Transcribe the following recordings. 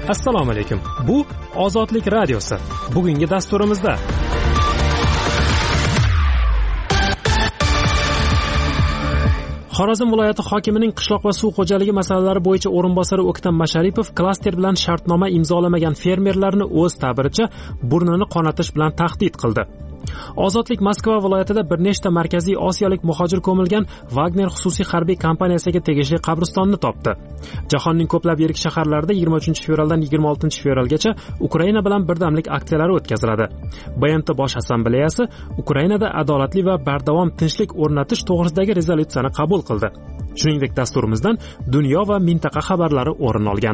Assalomu alaykum. Bu Ozodlik radiosi. Bugungi dasturimizda Xorazm viloyati hokimining qishloq va suv xo'jaligi masalalari bo'yicha o'rinbosari O'ktam Masharipov klaster bilan shartnoma imzolamagan fermerlarni o'z ta'biricha burnini qonatish bilan tahdid qildi. Ozodlik Moskva viloyatida bir nechta markaziy osiyolik muhojir ko'milgan Wagner xususiy harbiy kompaniyasiga tegishli qabristonni topdi. Jahonning ko'plab yirik shaharlarida 23 fevraldan 26 fevralgacha Ukraina bilan birdamlik aksiyalari o'tkaziladi. BMT Bosh assambleyasi Ukrainada adolatli va bardavom tinchlik o'rnatish to'g'risidagi rezolyutsiyani qabul qildi. Shuningdek, dasturimizdan dunyo va mintaqa xabarlari o'rin olgan.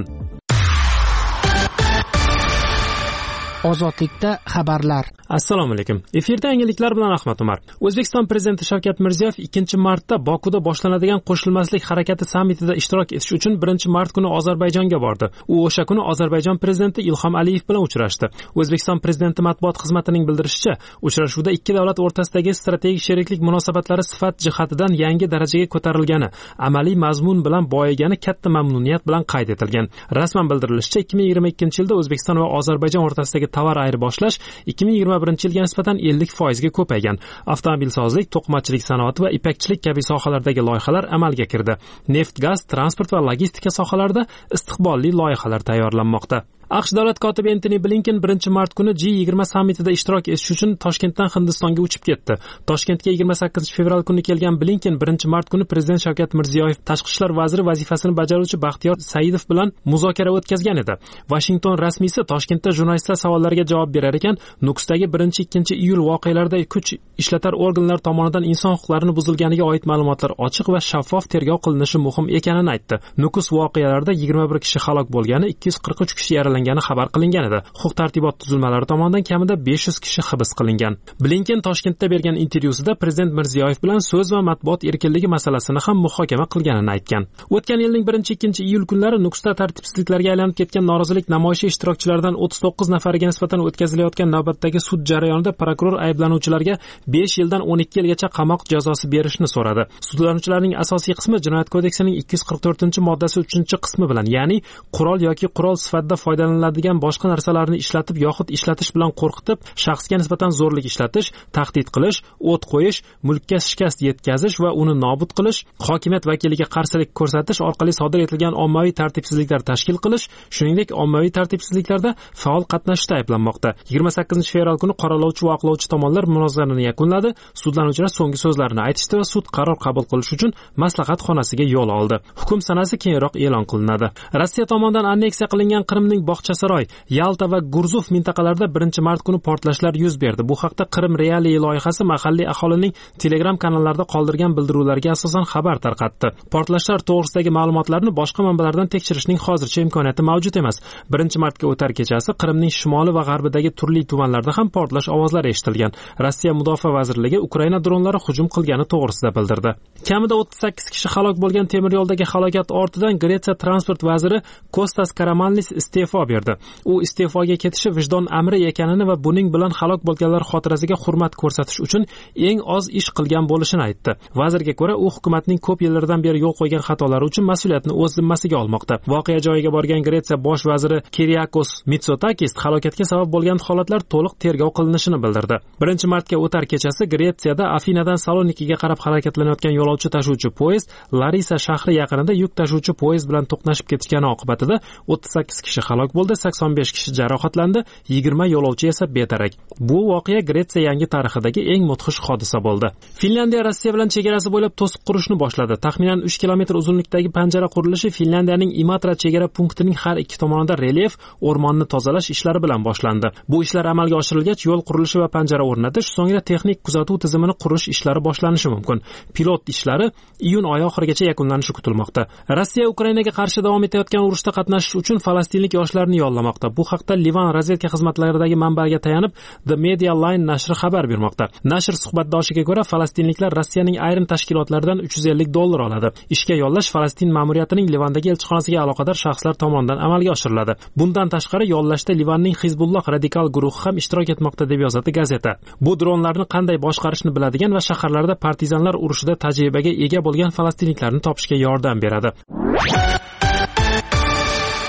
Ozodlikda xabarlar. Assalomu alaykum. Efirda yangiliklar bilan Ahmad Umar. O'zbekiston prezidenti Shavkat Mirziyoyev 2-martda Bokuda boshlanadigan qo'shilmaslik harakati sammitida ishtirok etish uchun 1-mart kuni Ozarbayjonga bordi. U o'sha kuni Ozarbayjon prezidenti Ilhom Aliyev bilan uchrashdi. O'zbekiston prezidenti matbuot xizmatining bildirishicha, uchrashuvda ikki davlat o'rtasidagi strategik sheriklik munosabatlari sifat jihatidan yangi darajaga ko'tarilgani, amaliy mazmun bilan boyigani katta mamnuniyat bilan qayd etilgan. Rasman bildirilishicha, 2022-yilda O'zbekiston va Ozarbayjon o'rtasidagi tovar ayirboshlash 2021-yilga nisbatan 50% ga ko'paygan. Avtomobilsozlik, to'qimachilik sanoati va ipakchilik kabi sohalardagi loyihalar amalga kirdi. Neft, gaz, transport va logistika sohalarida istiqbolli loyihalar tayyorlanmoqda. AQSh davlat kotibi Antony Blinken 1-mart kuni G20 sammitida ishtirok etish uchun Toshkentdan Hindistonga uchib ketdi. Toshkentga 28 fevral kuni kelgan Blinken 1-mart kuni prezident Shavkat Mirziyoyev tashqi ishlar vaziri vazifasini bajaruvchi Baxtiyor Saidov bilan muzokara o'tkazgan edi. Washington rasmiysi Toshkentda jurnalistlar savollariga javob berar ekan, Nukusdagi 1-2 iyul voqealarida kuch ishlatar organlar tomonidan inson huquqlarini buzilganiga oid ma'lumotlar ochiq va shaffof tergov qilinishi muhim ekanini aytdi. Nukus voqealarida 21 kishi halok bo'lgani, 243 kishi yaralangani xabar qilingan edi. Huquq-tartibot tuzilmalari tomonidan kamida 500 kishi hibs qilingan. Blinken Toshkentda bergan intervyusida prezident Mirziyoyev bilan so'z va matbuot erkinligi masalasini ham muhokama qilganini aytgan. O'tgan yilning 1-2 iyul kunlari Nukusda tartibsizliklarga aylanib ketgan norozilik namoyishi ishtirokchilaridan 39 nafariga nisbatan o'tkazilayotgan navbatdagi sud jarayonida prokuror ayblanuvchilarga 5 yildan 12 yilgacha qamoq jazosi berishni so'radi. Sudlanuvchilarning asosiy qismi Jinoyat kodeksining 244-moddasi 3-qismi bilan, ya'ni qurol yoki qurol sifatida foydalaniladigan boshqa narsalarni ishlatib yoxud ishlatish bilan qo'rqitib, shaxsga nisbatan zo'rlik ishlatish, tahdid qilish, o't qo'yish, mulkka shikast yetkazish va uni nobud qilish, hokimiyat vakiliga qarshilik ko'rsatish orqali sodir etilgan ommaviy tartibsizliklar tashkil qilish, shuningdek ommaviy tartibsizliklarda faol qatnashishda ayblanmoqda. 28 fevral kuni qoralovchi va oqlovchi tomonlar munozarani yakunladi. Sudlanuvchilar so'nggi so'zlarini aytishdi va sud qaror qabul qilish uchun maslahat xonasiga yo'l oldi. Hukm sanasi keyinroq e'lon qilinadi. Rossiya tomonidan anneksiya qilingan Qrimning Bog'chasaroy, Yalta va Gurzuf mintaqalarida 1-mart kuni portlashlar yuz berdi. Bu haqda Qrim Realiy loyihasi mahalliy aholining Telegram kanallarida qoldirgan bildiruvlarga asosan xabar tarqatdi. Portlashlar to'g'risidagi ma'lumotlarni boshqa manbalardan tekshirishning hozircha imkoniyati mavjud emas. 1-martga o'tar kechasi Qrimning shimoli va g'arbidagi turli tumanlarda ham portlash ovozlari eshitilgan. Rossiya Mudofaa vazirligi Ukraina dronlari hujum qilgani to'g'risida bildirdi. Kamida 38 kishi halok bo'lgan temir yo'ldagi halokat ortidan Gretsiya transport vaziri Kostas Karamanlis iste'fo berdi. U iste'foga ketishi vijdon amri ekanini va buning bilan halok bo'lganlar xotirasiga hurmat ko'rsatish uchun eng oz ish qilgan bo'lishini aytdi. Vazirga ko'ra, u hukumatning ko'p yillardan beri yo'l qo'ygan xatolari uchun mas'uliyatni o'z zimmasiga olmoqda. Voqea joyiga borgan Gretsiya bosh vaziri Kyriakos Mitsotakis halokatga sabab bo'lgan holatlar to'liq tergov qilinishini bildirdi. 1-martga o'tar kechasi Gretsiyada Afinadan Salonikiga qarab harakatlanayotgan yo'lovchi tashuvchi poyezd Larisa shahri yaqinida yuk tashuvchi poyezd bilan to'qnashib ketgani oqibatida 38 kishi halok bo'ldi, 85 kishi jarohatlandi, 20 yo'lovchi esa bedarak. Bu voqea Gretsiya yangi tarixidagi eng mudhish hodisa bo'ldi. Finlandiya Rossiya bilan chegarasi bo'ylab to'siq qurishni boshladi. Taxminan 3 kilometr uzunlikdagi panjara qurilishi Finlandiyaning Imatra chegara punktining har ikki tomonida relyef, o'rmonni tozalash ishlari bilan boshlandi. Bu ishlar amalga oshirilgach, yo'l qurilishi va panjara o'rnatish, so'ngra texnik kuzatuv tizimini qurish ishlari boshlanishi mumkin. Pilot ishlari iyun oyi oxirigacha yakunlanishi kutilmoqda. Rossiya Ukrainaga qarshi davom etayotgan urushda qatnashish uchun falastinlik yoshlarni yollamoqda. Bu haqda Livan razvedka xizmatlaridagi manbaga tayanib The Media Line nashri xabar bermoqda. Nashr suhbatdoshiga ko'ra, falastinliklar Rossiyaning ayrim tashkilotlaridan $350 oladi. Ishga yollash Falastin ma'muriyatining Livandagi elchixonasiga aloqador shaxslar tomonidan amalga oshiriladi. Bundan tashqari yollashda Livanning Hizbulloh radikal guruhi ham ishtirok etmoqda deb yozadi gazeta. Bu dronlarni qanday boshqarishni biladigan va shaharlarda partizanlar urushida tajribaga ega bo'lgan falastinliklarni topishga yordam beradi.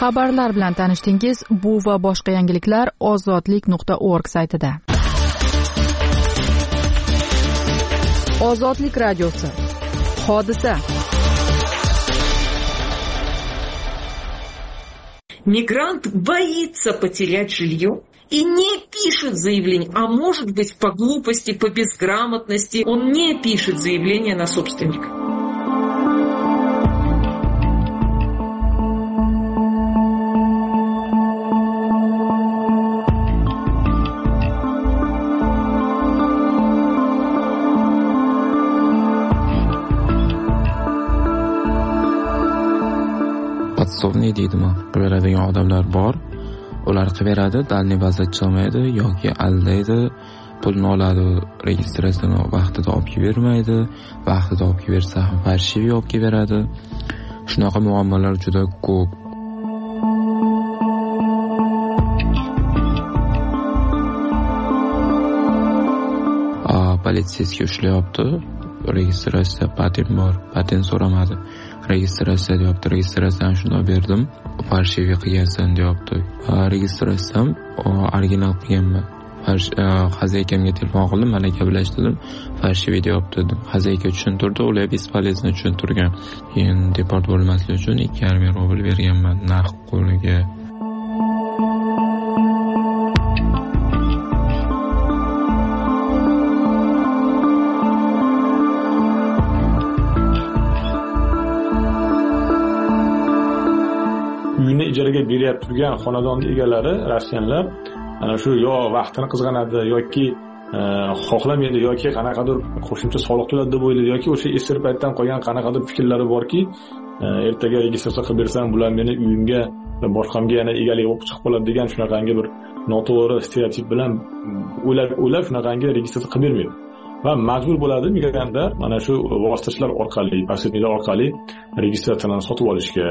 Xabarlar bilan tanishdingiz. Bu va boshqa yangiliklar ozodlik.org saytida. Ozodlik radiosi. Hodisa. Мигрант боится потерять жилье и не пишет заявление, а может быть по глупости, по безграмотности, он не пишет заявление на собственника. Podsovniy deydimi, beradigan odamlar bor. Ular qilaveradi, dalniy bazat chiqmaydi yoki aldaydi, pulni oladi, registratsiyani vaqtida olib bermaydi, vaqtida olib bersa ham farshiviy olib beradi. Shunaqa muammolar juda ko'p. Politsiyasiga ushlayapti. Registratsiya patent bor, patent so'ramadi. Registratsiya deyapti, registratsiyani shunday berdim, farshiviy qilgansan deyapti. Registratsiyam original qilganman. Xazaykamga telefon qildim, malaka bilan ishladim, farshiviy deyapti dedim. Xazayka tushuntirdi, ular bespolezno tushuntirgan. Keyin deport bo'lmaslik uchun 2,5 rubl berganman narx qo'liga. Uyini ijaraga berib turgan xonadon egalari rossiyanlar ana shu yo vaqtini qizg'anadi yoki xohlamaydi yoki qanaqadir qo'shimcha soliq to'ladi deb o'ylaydi yoki o'sha eski paytdan qolgan qanaqadir fikrlari borki, ertaga registratsiya qilib bersam bular meni uyimga va boshqamga yana egalik bo'lib chiqib qoladi degan shunaqangi bir noto'g'ri stereotip bilan o'ylab shunaqangi registratsiya qilib bermaydi. Va majbur bo'ladi migrantlar mana shu vositachilar orqali, posredniklar orqali registratsiyani sotib olishga.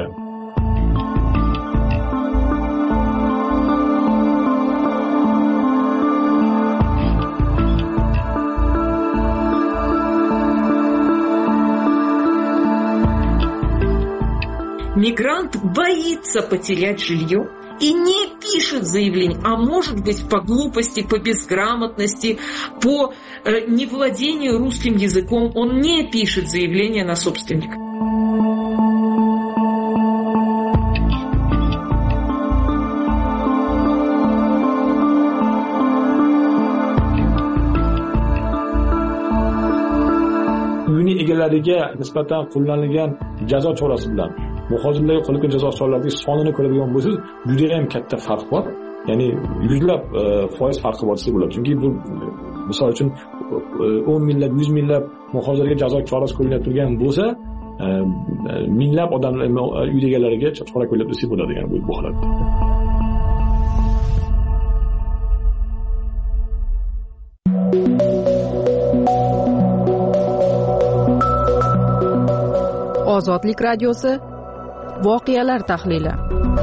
Мигрант боится потерять жилье и не пишет заявление, а может быть по глупости, по безграмотности, по невладению русским языком, он не пишет заявление на собственника. Uyni egalariga nisbatan qo'llanilgan jazo chorasi bilan muhojirlarga qo'llangan jazo choralarining sonini ko'radigan bo'lsangiz, juda ham katta farq bor. Ya'ni yuzlab foiz farqi bor desa bo'ladi. Chunki bu misol uchun 10 minglab, 100 minglab muhojirlarga jazo chorasi qo'llanib turgan bo'lsa, minglab odamlar uy egalariga chora qo'llab desa bo'ladi, ya'ni bu holatda. Ozodlik radiosi. Voqealar tahlili.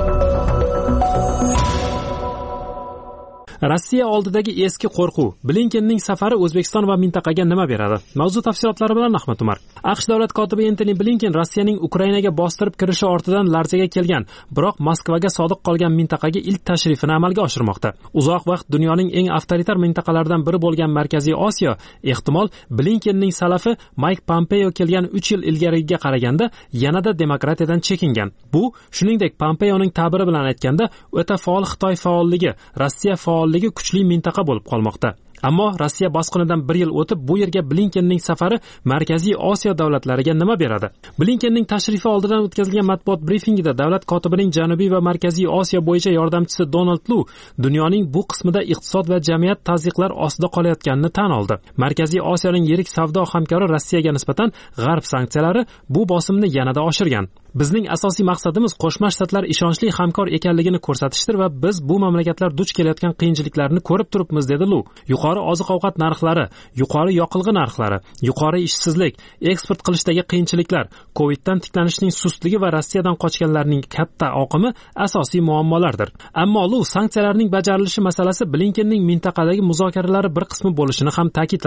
Rossiya oldidagi eski qo'rquv. Blinkenning safari O'zbekiston va mintaqaga nima beradi? Mavzu tafsilotlari bilan Ahmad Umar. AQSh davlat kotibi Antony Blinken Rossiyaning Ukrainaga bostirib kirishi ortidan larzaga kelgan, biroq Moskvaga sodiq qolgan mintaqaga ilk tashrifini amalga oshirmoqda. Uzoq vaqt dunyoning eng avtoritar mintaqalaridan biri bo'lgan Markaziy Osiyo ehtimol Blinkenning salafi Mike Pompeo kelgan 3 yil ilgariga qaraganda yanada demokratiyadan chekingan. Bu, shuningdek, Pompeoning ta'biri bilan aytganda, o'ta faol Xitoy faolligi, Rossiya faolligi kuchli mintaqa bo'lib qolmoqda. Ammo Rossiya bosqinidan 1 yil o'tib bu yerga Blinkenning safari Markaziy Osiyo davlatlariga nima beradi? Blinkenning tashrifi oldidan o'tkazilgan matbuot brifingida davlat kotibining Janubiy va Markaziy Osiyo bo'yicha yordamchisi Donald Lu dunyoning bu qismida iqtisod va jamiyat tazyiqlar ostida qolayotganini tan oldi. Markaziy Osiyoning yirik savdo hamkori Rossiyaga nisbatan G'arb sanksiyalari bu bosimni yanada oshirgan. Bizning asosiy maqsadimiz Qo'shma Shtatlar ishonchli hamkor ekanligini ko'rsatishdir va biz bu mamlakatlar duch kelayotgan qiyinchiliklarni ko'rib turibmiz, dedi Lu. Yuqori oziq-ovqat narxlari, yuqori yoqilg'i narxlari, yuqori ishsizlik, eksport qilishdagi qiyinchiliklar, Coviddan tiklanishning sustligi va Rossiyadan qochganlarning katta oqimi asosiy muammolardir. Ammo Lu sanksiyalarning bajarilishi masalasi Blinkenning mintaqadagi muzokaralari bir qismi bo'lishini ham ta'kidladi.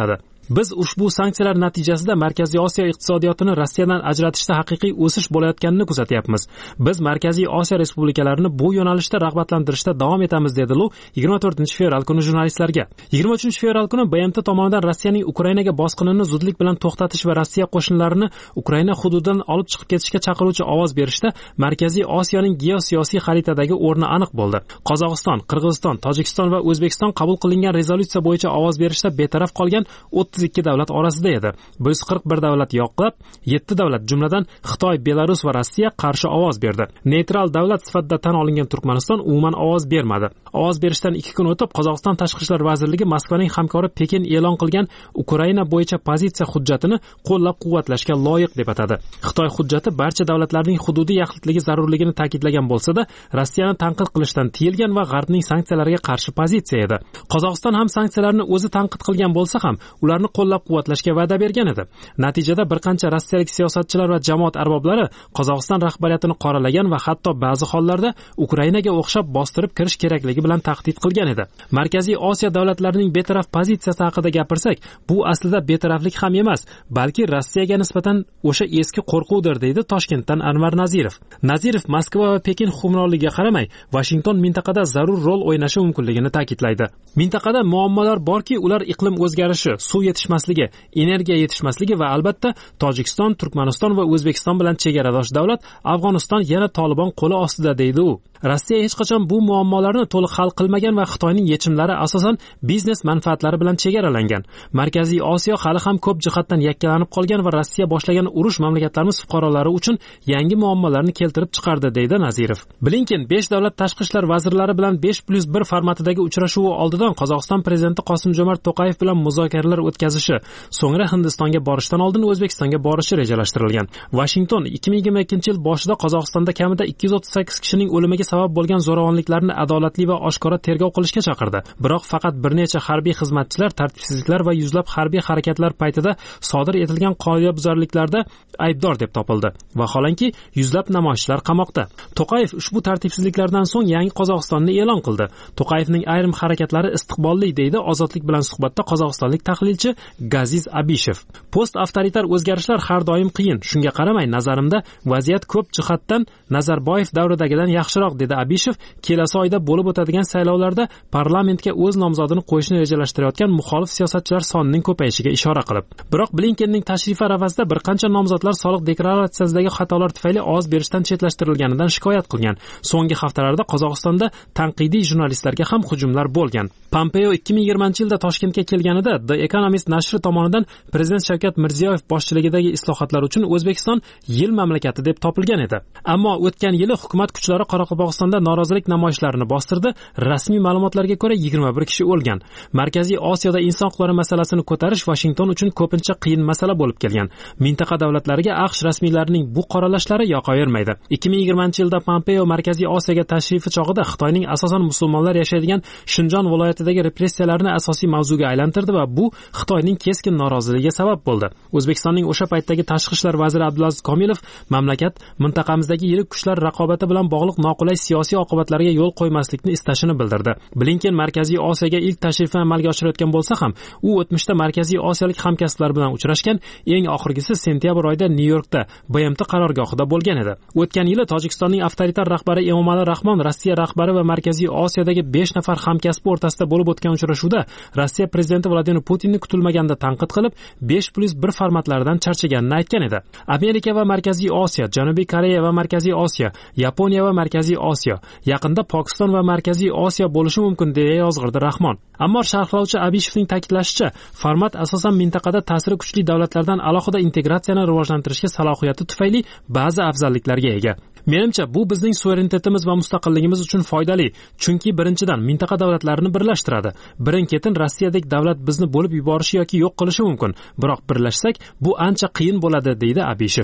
Biz ushbu sanksiyalar natijasida Markaziy Osiyo iqtisodiyotini Rossiyadan ajratishda haqiqiy o'sish bo'layotganini kuzatyapmiz. Biz Markaziy Osiyo respublikalarini bu yo'nalishda rag'batlantirishda davom etamiz, dedi Lu 24-fevral kuni jurnalistlarga. 23-fevral kuni BMT tomonidan Rossiyaning Ukrainaga bosqinini zudlik bilan to'xtatish va Rossiya qo'shinlarini Ukraina hududidan olib chiqib ketishga chaqiruvchi ovoz berishda Markaziy Osiyoning geosiyosiy xaritadagi o'rni aniq bo'ldi. Qozog'iston, Qirg'iziston, Tojikiston va O'zbekiston qabul qilingan rezolyutsiya bo'yicha ovoz berishda betaraf qolgan 32 davlat orasida edi. 141 davlat yoqlab, 7 davlat, jumladan Xitoy, Belarus va Rossiya qarshi ovoz berdi. Neytral davlat sifatida tan olingan Turkmaniston umuman ovoz bermadi. Ovoz berishdan 2 kun o'tib, Qozog'iston Tashqi ishlar vazirligi Moskvaning hamkori Pekin e'lon qilgan Ukraina bo'yicha pozitsiya hujjatini qo'llab-quvvatlashga loyiq deb atadi. Xitoy hujjati barcha davlatlarning hududiy yaxlitligi zarurligini ta'kidlagan bo'lsa-da, Rossiyani tanqid qilishdan tiyilgan va G'arbning sanksiyalariga qarshi pozitsiya edi. Qozog'iston ham sanksiyalarni o'zi tanqid qilgan bo'lsa ham, ularni qo'llab-quvvatlashga va'da bergan edi. Natijada bir qancha rossiyalik siyosatchilar va jamoat arboblari Qozog'iston rahbariyatini qoralagan va hatto ba'zi hollarda Ukrainaga o'xshab bostirib kirish kerakligi bilan tahdid qilgan edi. Markaziy Osiyo davlatlarining betaraf pozitsiyasi haqida gapirsak, bu aslida betaraflik ham emas, balki Rossiyaga nisbatan o'sha eski qo'rquvdir, deydi Toshkentdan Anvar Nazirov. Nazirov Moskva va Pekin hukmronligiga qaramay, Washington mintaqada zarur rol o'ynashi mumkinligini ta'kidlaydi. Mintaqada muammolar borki, ular iqlim o'zgarishi, suv yetishmasligi, energiya yetishmasligi va albatta Tojikiston, Turkmaniston va O'zbekiston bilan chegaradosh davlat Afg'oniston yana Tolibon qo'li ostida, deydi u. Rossiya hech qachon bu muammolarni to'liq hal qilmagan va Xitoyning yechimlari asosan biznes manfaatlari bilan chegaralangan. Markaziy Osiyo hali ham ko'p jihatdan yakkalanib qolgan va Rossiya boshlagan urush mamlakatlarimiz fuqarolari uchun yangi muammolarni keltirib chiqardi, deydi Nazirov. Blinken 5 davlat tashqi ishlar vazirlari bilan 5+1 formatidagi uchrashuvi oldidan Qozog'iston prezidenti Qosim-Jo'mart To'qayev bilan muzokaralar o'tkazishi, so'ngra Hindistonga borishdan oldin O'zbekistonga borishi rejalashtirilgan. Washington 2022-yil boshida Qozog'istonda kamida 238 kishining o'limiga sabab bo'lgan zo'ravonliklarni adolatli va oshkora tergov qilishga chaqirdi. Biroq faqat bir necha harbiy xizmatchilar tartibsizliklar va yuzlab harbiy harakatlar paytida sodir etilgan qoidabuzarliklarda aybdor deb topildi. Vaholanki, yuzlab namoyishchilar qamoqda. To'qayev ushbu tartibsizliklardan so'ng yangi Qozog'istonni e'lon qildi. To'qayevning ayrim harakatlari istiqbolli, deydi Ozodlik bilan suhbatda qozog'istonlik tahlilchi Gaziz Abishev. Post-avtoritar o'zgarishlar har doim qiyin. Shunga qaramay, nazarimda vaziyat ko'p jihatdan Nazarboyev davridagidan yaxshiroq, dedi Abishev. Kelasi oyda bo'lib o'tadigan saylovlarda parlamentga o'z nomzodini qo'yishni rejalashtirayotgan muxolif siyosatchilar sonining ko'payishiga ishora qilib. Biroq Blinkenning tashrifi arafasida bir qancha nomzodlar soliq deklaratsiyasidagi xatolar tufayli ovoz berishdan chetlashtirilganidan shikoyat qilgan. So'nggi haftalarda Qozog'istonda tanqidiy jurnalistlarga ham hujumlar bo'lgan. Pompeo 2020-yilda Toshkentga kelganida The Economist nashri tomonidan prezident Shavkat Mirziyoyev boshchiligidagi islohotlar uchun O'zbekiston yil mamlakati deb topilgan edi. Ammo o'tgan yili hukumat kuchlari Qoraqalpog'istonda norozilik namoyishlarini bostirdi. Rasmiy ma'lumotlarga ko'ra 21 kishi o'lgan. Markaziy Osiyoda inson huquqlari masalasini ko'tarish Washington uchun ko'pincha qiyin masala bo'lib kelgan. Mintaqa davlatlariga AQSh rasmiylarining bu qoralashlari yoqavermaydi. 2020-yilda Pompeo Markaziy Osiyoga tashrifi chog'ida Xitoyning asosan musulmonlar yashaydigan Shinjon viloyatidagi repressiyalarni asosiy mavzuga aylantirdi va bu Xitoyning keskin noroziligiga sabab bo'ldi. O'zbekistonning o'sha paytdagi tashqi ishlar vaziri Abdulaziz Komilov mamlakat mintaqamizdagi yirik kuchlar raqobati bilan bog'liq noqulay siyosiy oqibatlarga yo'l qo'ymaslikni istashini bildirdi. Blinken Markaziy Osiyoga ilk tashrifini amalga oshirayotgan bo'lsa ham, u o'tmishda Markaziy Osiyolik hamkasblar bilan uchrashgan, eng oxirgisi sentyabr oyida Nyu-Yorkda BMT qarorgohida bo'lgan edi. O'tgan yili Tojikistonning avtoritar rahbari Emomali Rahmon Rossiya rahbari va Markaziy Osiyodagi 5 nafar hamkasbi o'rtasida bo'lib o'tgan uchrashuvda Rossiya prezidenti Vladimir Putinni kutilmaganda tanqid qilib, 5+1 formatlaridan charchaganini aytgan edi. Amerika va Markaziy Osiyo, Janubiy Koreya va Markaziy Osiyo, Yaponiya va Markaziy Osiyo, yaqinda Pokiston va Markaziy Osiyo bo'lishi mumkin, deya yozg'irdi Rahmon. Ammo sharhlovchi Abishevning ta'kidlashicha, format asosan mintaqada ta'siri kuchli davlatlardan alohida integratsiyani rivojlantirishga salohiyati tufayli ba'zi afzalliklarga ega. Menimcha, bu bizning suverenitetimiz va mustaqilligimiz uchun foydali, chunki birinchidan mintaqa davlatlarini birlashtiradi. Birin-ketin Rossiyadek davlat bizni bo'lib yuborishi yoki yo'q qilishi mumkin, biroq birlashsak bu ancha qiyin bo'ladi, deydi Abishev.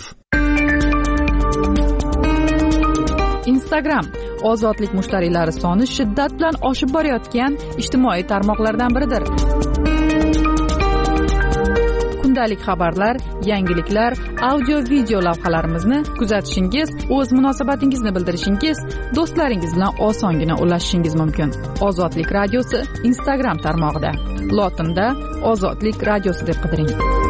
Instagram ozodlik mushtariylari soni shiddat bilan oshib borayotgan ijtimoiy tarmoqlardan biridir. kundalik xabarlar, yangiliklar, audio video lavhalarimizni kuzatishingiz, o'z munosabatingizni bildirishingiz, do'stlaringiz bilan osongina ulashishingiz mumkin. Ozodlik radiosi Instagram tarmog'ida lotinda Ozodlik radiosi deb qidiring.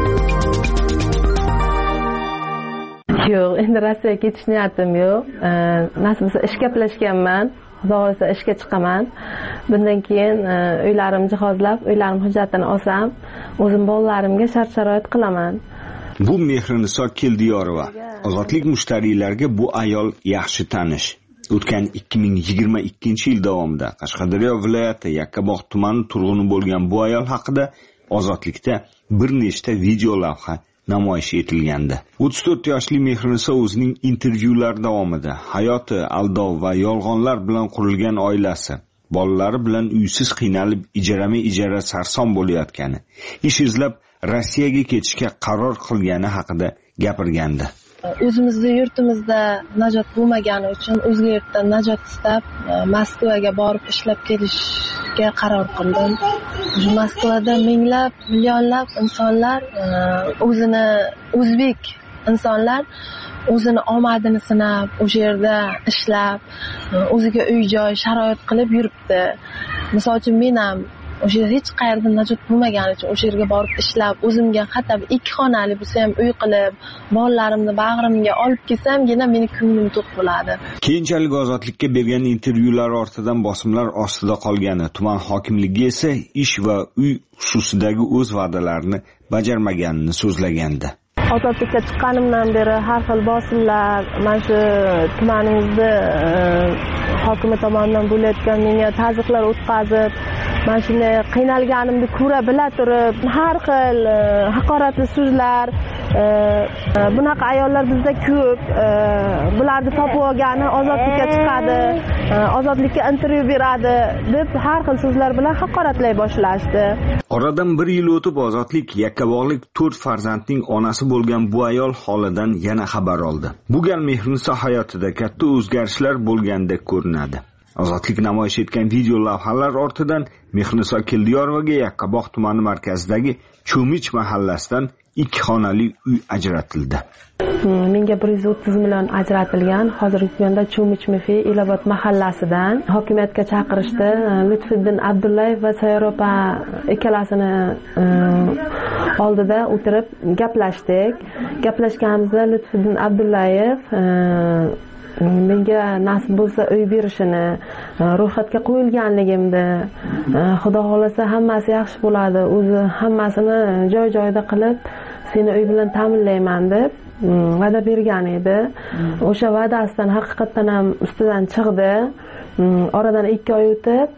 Yo'q, endi Rossiyaga ketish niyatim yo'q. Nasib bo'lsa ishga plashganman. Xudo xolasa ishga chiqaman. Bundan keyin uylarimni jihozlab, uylarim hujjatini olsam, o'zim bolalarimga shart-sharoit qilaman. Bu Mehriniso Keldiyorova. Ozodlik mushtariylarga bu ayol yaxshi tanish. O'tgan 2022-yil davomida Qashqadaryo viloyati Yakkabog' tumani turg'uni bo'lgan bu ayol haqida Ozodlikda bir nechta video lavha namoyish etilgandi. 34 yoshli Mehriniso o'zining intervyular davomida hayoti, aldov va yolg'onlar bilan qurilgan oilasi, bolalari bilan uysiz qiynalib ijara sarson bo'layotgani, ish izlab Rossiyaga ketishga qaror qilgani haqida gapirgandi. O'zimizning yurtimizda najot bo'lmagani uchun o'zga yurtdan najot istab Moskvaga borib ishlab kelishga qaror qildim. Moskvada minglab, millionlab insonlar o'zini o'zbek insonlar o'zini omadini sinab, o'sha yerda ishlab, o'ziga uy-joy sharoit qilib yuribdi. Misol uchun men ham o'sha hech qayerda najot bo'lmagani uchun o'sha yerga borib ishlab, o'zimga hatto 2 xonali bo'lsa ham uy qilib, bolalarimni bag'rimga olib kelsam-gina meni ko'nglim to'q bo'ladi. Keyinchalik Ozodlikka bergan intervyular ortidan bosimlar ostida qolgani, tuman hokimligi esa ish va uy xususidagi o'z va'dalarini bajarmaganini so'zlagandi. Ozodlikka chiqqanimdan beri har xil bosimlar, mana shu tumanimizda hokimi tomonidan bo'layotgan menga tazyiqlar o'tkazib, mana shunday qiynalganimni ko'ra bila turib, har xil haqoratli so'zlar, bunaqa ayollar bizda ko'p, bularni topib olgani ozodlikka chiqadi, ozodlikka intervyu beradi deb har xil so'zlar bilan haqoratlay boshlashdi. Oradan 1 yil o'tib Ozodlik Yakkabog'lik 4 farzandning onasi bo'lgan bu ayol holidan yana xabar oldi. Bu gal Mehriniso hayotida katta o'zgarishlar bo'lgandek ko'rinadi. Ozodlik namoyish etgan video lavhalar ortidan Mehriniso Keldiyorovaga Yakkabog' tumani markazidagi Cho'mich mahallasidan 2 xonali uy ajratildi. Menga 130 million ajratilgan. Hozirgi kunda Cho'mich Elobod mahallasidan hokimiyatga chaqirishdi. Lutfiddin Abdullayev va Sayyopa ikkalasini oldida o'tirib gaplashdik. Gaplashganimizda Lutfiddin Abdullayev menga nasib bo'lsa uy berishini, ro'yxatga qo'yilganligimni, Xudo xolasa hammasi yaxshi bo'ladi, o'zi hammasini joy-joyida qilib, seni uy bilan ta'minlayman deb va'da bergan edi. O'sha va'dasidan haqiqatan ham ustidan chiqdi. Oradan 2 oy o'tib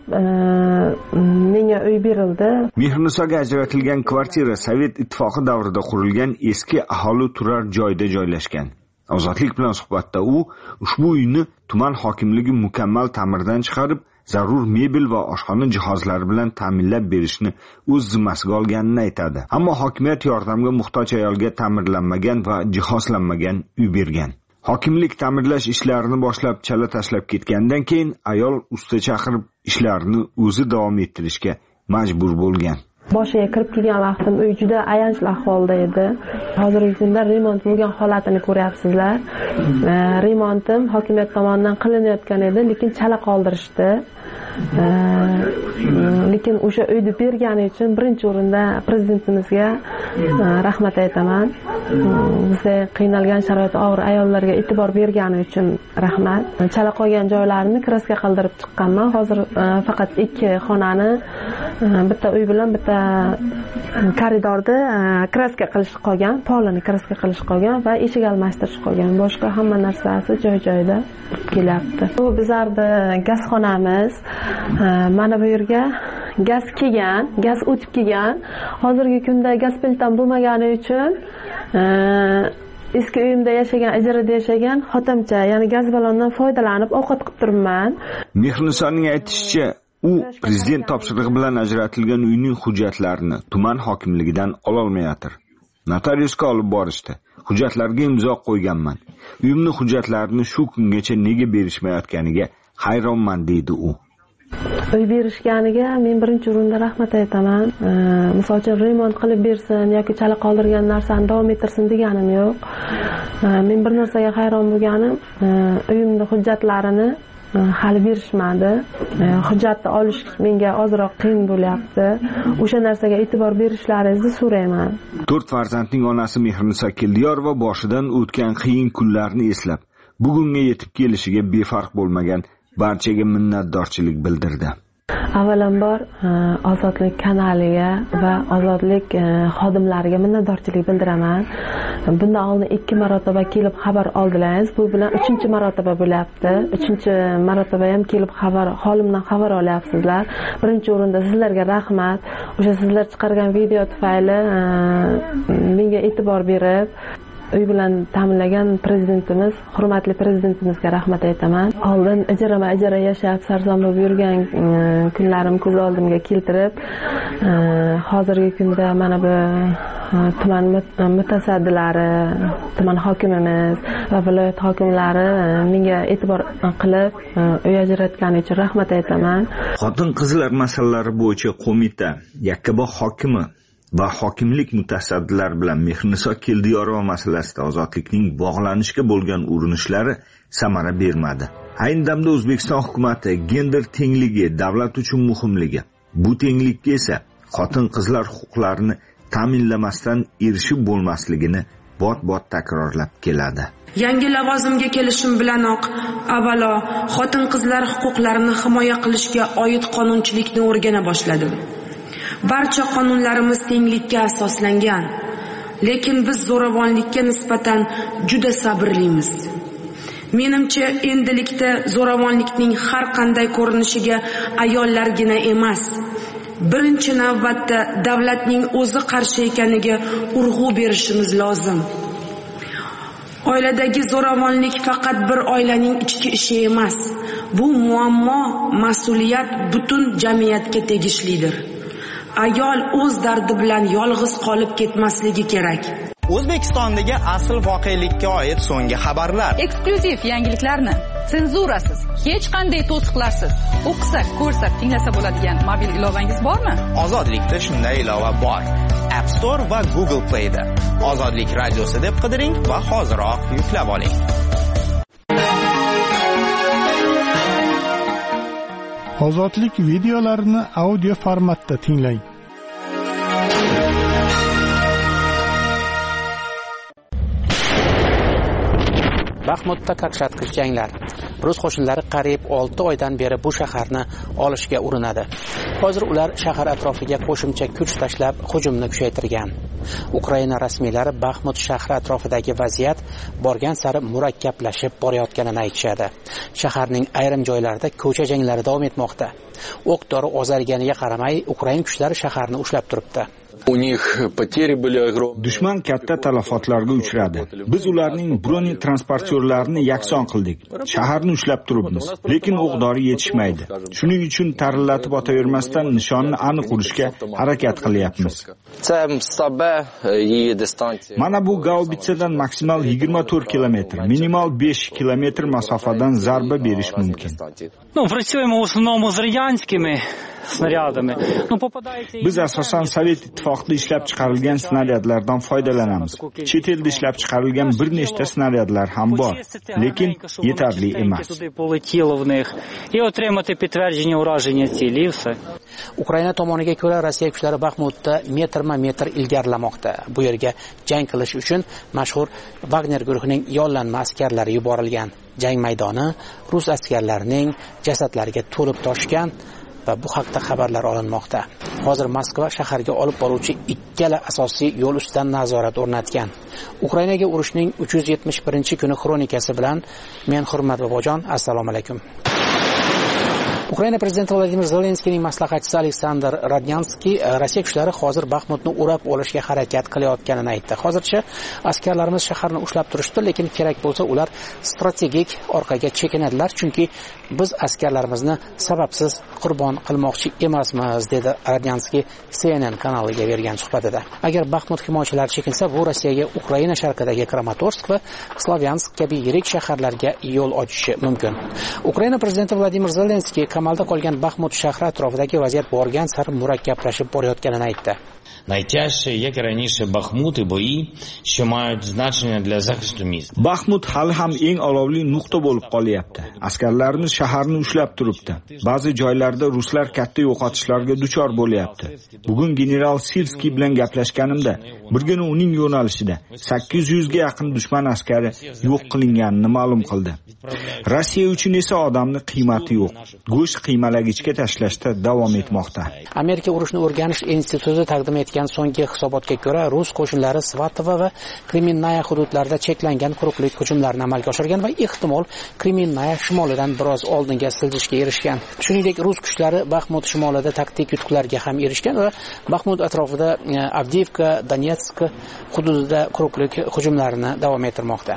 menga uy berildi. Mehrinisoga ajratilgan kvartira Sovet ittifoqi davrida qurilgan eski aholi turar joyda joylashgan. Ozodlik bilan suhbatda u ushbu uyni tuman hokimligi mukammal ta'mirdan chiqarib, zarur mebel va oshxona jihozlari bilan ta'minlab berishni o'z zimmasiga olganini aytadi. Ammo hokimiyat yordamga muhtoj ayolga ta'mirlanmagan va jihozlanmagan uy bergan. Hokimlik ta'mirlash ishlarini boshlab chala tashlab ketgandan keyin ayol usta chaqirib ishlarni o'zi davom ettirishga majbur bo'lgan. Boshiga kirib kelgan vaqtim uy juda ayanchli ahvolda edi. Hozirgi kunda remont bo'lgan holatini ko'ryapsizlar. Remontim hokimiyat tomonidan qilinayotgan edi, lekin chala qoldirishdi. Lekin o'sha uyni bergani uchun birinchi o'rinda prezidentimizga rahmat aytaman. Bizda qiynalgan sharoit og'ir ayollarga e'tibor bergani uchun rahmat. Chala qolgan joylarini kraska qildirib chiqqanman. Hozir faqat 2 xonani, bitta uy bilan bitta koridorda kraska qilish qolgan, polini kraska qilish qolgan va eshik almashtirish qolgan. Boshqa hamma narsasi joy-joyida kelyapti. Bu bizlarni gazxonamiz. Mana bu yerga gaz kelgan, gaz o'tib kelgan. Hozirgi kunda gaz plittam bo'lmagani uchun eski uyimda yashagan, ijarada yashagan xotimcha, ya'ni gaz balondan foydalanib ovqat qilib turibman. Mehrinisoning aytishicha, u prezident topshirig'i bilan ajratilgan uyning hujjatlarini tuman hokimligidan ololmayotir. Notariusga olib borishdi. Hujjatlarga imzo qo'yganman. Uyimning hujjatlarini shu kungacha nega berishmayotganiga hayronman deydi u. uy berishganiga men birinchi o'rinda rahmat aytaman. Misol uchun remont qilib bersin yoki chala qoldirgan narsani davom ettirsin deganim yo'q. Men bir narsaga hayron bo'lganim, uyimning hujjatlarini hali berishmadi. Hujjatni olish menga ozroq qiyin bo'lyapti. O'sha narsaga e'tibor berishlaringizni so'rayman. 4 farzandning onasi Mehriniso Keldiyorova boshidan o'tgan qiyin kunlarni eslab, bugunga yetib kelishiga befarq bo'lmagan barchaga minnatdorchilik bildirdi. Avvalambor Ozodlik kanaliga va Ozodlik xodimlariga minnatdorchilik bildiraman. Bundan oldin 2 marotaba kelib xabar oldilaringiz. Bu bilan 3-marotaba bo'lyapti. 3-marotaba ham kelib holimdan xabar olyapsizlar. Birinchi o'rinda sizlarga rahmat. O'sha sizlar chiqargan video tufayli menga e'tibor berib uy bilan ta'minlagan prezidentimiz, hurmatli prezidentimizga rahmat aytaman. Oldin ijara yashab, sarson bo'lib yurgan kunlarim ko'z oldimga keltirib, hozirgi kunda mana bu tuman mutasaddilari, tuman hokimimiz va viloyat hokimlari menga e'tibor qilib, uy ajratgani uchun rahmat aytaman. Xotin-qizlar masalalari bo'yicha qo'mita Yakkabog' hokimi va hokimlik mutasaddilari bilan Mehriniso Keldiyorova masalasida Ozodlikning bog'lanishga bo'lgan urinishlari samara bermadi. Ayni damda O'zbekiston hukumatı gender tengligi davlat uchun muhimligi, bu tenglikka esa xotin-qizlar huquqlarini ta'minlamasdan erishib bo'lmasligini bot-bot takrorlab keladi. Yangi lavozimga kelishim bilanoq avvalo xotin-qizlar huquqlarini himoya qilishga oid qonunchilikni o'rgana boshladim. Barcha qonunlarimiz tenglikka asoslangan, lekin biz zo'ravonlikka nisbatan juda sabrlimiz. Menimcha, endilikda zo'ravonlikning har qanday ko'rinishiga ayollargina emas, birinchi navbatda davlatning o'zi qarshi ekaniga urg'u berishimiz lozim. Oiladagi zo'ravonlik faqat bir oilaning ichki ishi emas. Bu muammo, mas'uliyat butun jamiyatga tegishlidir. Ayol o'z dardi bilan yolg'iz qolib ketmasligi kerak. O'zbekistondagi asl voqelikka oid so'nggi xabarlar. Eksklyuziv yangiliklarni senzurasiz, hech qanday to'siqlarsiz o'qisak, ko'rsak, tinglasa bo'ladigan mobil ilovangiz bormi? Ozodlikda shunday ilova bor. App Store va Google Play'da. Ozodlik radiosi deb qidiring va hoziroq yuklab oling. Ozodlik videolarini audio formatda tinglang. Baxmutda qaqshatqich janglar. Rus qo'shinlari qariyb 6 oydan beri bu shaharni olishga urinadi. Hozir ular shahar atrofiga qo'shimcha kuch tashlab hujumni kuchaytirgan. Ukraina rasmiylari Baxmut shahri atrofidagi vaziyat borgan sari murakkablashib borayotganini aytishadi. Shaharning ayrim joylarida ko'cha janglari davom etmoqda. O'q-dori ozarganiga qaramay, Ukraina kuchlari shaharni ushlab turibdi. Dushman katta talafotlarga uchradi. Biz ularning broni transportyorlarini yakson qildik. Shaharni ushlab turibmiz, lekin o'q-dori yetishmaydi. Shuning uchun tarillatib otavermasdan nishonni aniq urishga harakat qilyapmiz. Mana bu gaubitsadan maksimal 24 kilometr, minimal 5 kilometr masofadan zarba berish mumkin. Biz asosan Sovet ittifoqida ishlab chiqarilgan snaryadlardan foydalanamiz. Chet elda ishlab chiqarilgan bir nechta snaryadlar ham bor, lekin yetarli emas. Ukraina tomoniga ko'ra, Rossiya kuchlari Baxmutda metrma-metr ilgarilamoqda. Bu yerga jang qilish uchun mashhur Wagner guruhining yollanma askarlari yuborilgan. Jang maydoni rus askarlarining jasadlariga to'lib toshgan va bu haqda xabarlar olinmoqda. Hozir Moskva shaharga olib boruvchi ikkala asosiy yo'l ustidan nazorat o'rnatgan. Ukrainaga urushning 371-kuni xronikasi bilan men Hurmat Bobojon, assalomu alaykum. Ukraina prezidenti Vladimir Zelenskiyning maslahatchisi Aleksandr Radnyanskiy Rossiya kuchlari hozir Baxmutni o'rab olishga harakat qilayotganini aytdi. Hozircha askarlarimiz shaharni ushlab turishdi, lekin kerak bo'lsa ular strategik orqaga chekinadilar, chunki biz askarlarimizni sababsiz qurbon qilmoqchi emasmiz, dedi Radnyanskiy CNN kanaliga bergan suhbatida. Agar Baxmut himoyachilari chekinsa, bu Rossiyaga Ukraina sharqidagi Kramatorsk va Slavyansk kabi yirik shaharlarga yo'l ochishi mumkin. Ukraina prezidenti Vladimir Zelenskiy qamalda qolgan Baxmut shahri atrofidagi vaziyat borgan sari murakkablashib borayotganini aytdi. Найтяжчі, як і раніше, Бахмут і бої, що мають значення для захисту міста. Baxmut hali ham eng olovli nuqta bo'lib qolyapti. Askarlarimiz shaharni ushlab turibdi. Ba'zi joylarda ruslar katta yo'qotishlarga duchor bo'lyapti. Bugun general Sirskiy bilan gaplashganimda, birgina uning yo'nalishida 800 ga yaqin dushman askari yo'q qilinganini ma'lum qildi. Rossiya uchun esa odamning qiymati yo'q. Go'sht qiymalagichga tashlashda davom etmoqda. Amerika urushni o'rganish instituti taqdim etgan so'nggi hisobotga ko'ra, rus qo'shinlari Svatovo va Kreminaya hududlarida cheklangan quruqlik hujumlarini amalga oshirgan va ehtimol Kreminaya shimolidan biroz oldinga siljishga erishgan. Shuningdek, rus kuchlari Baxmut shimolida taktik yutuqlarga ham erishgan va Baxmut atrofida Avdiivka, Donetsk hududida quruqlik hujumlarini davom ettirmoqda.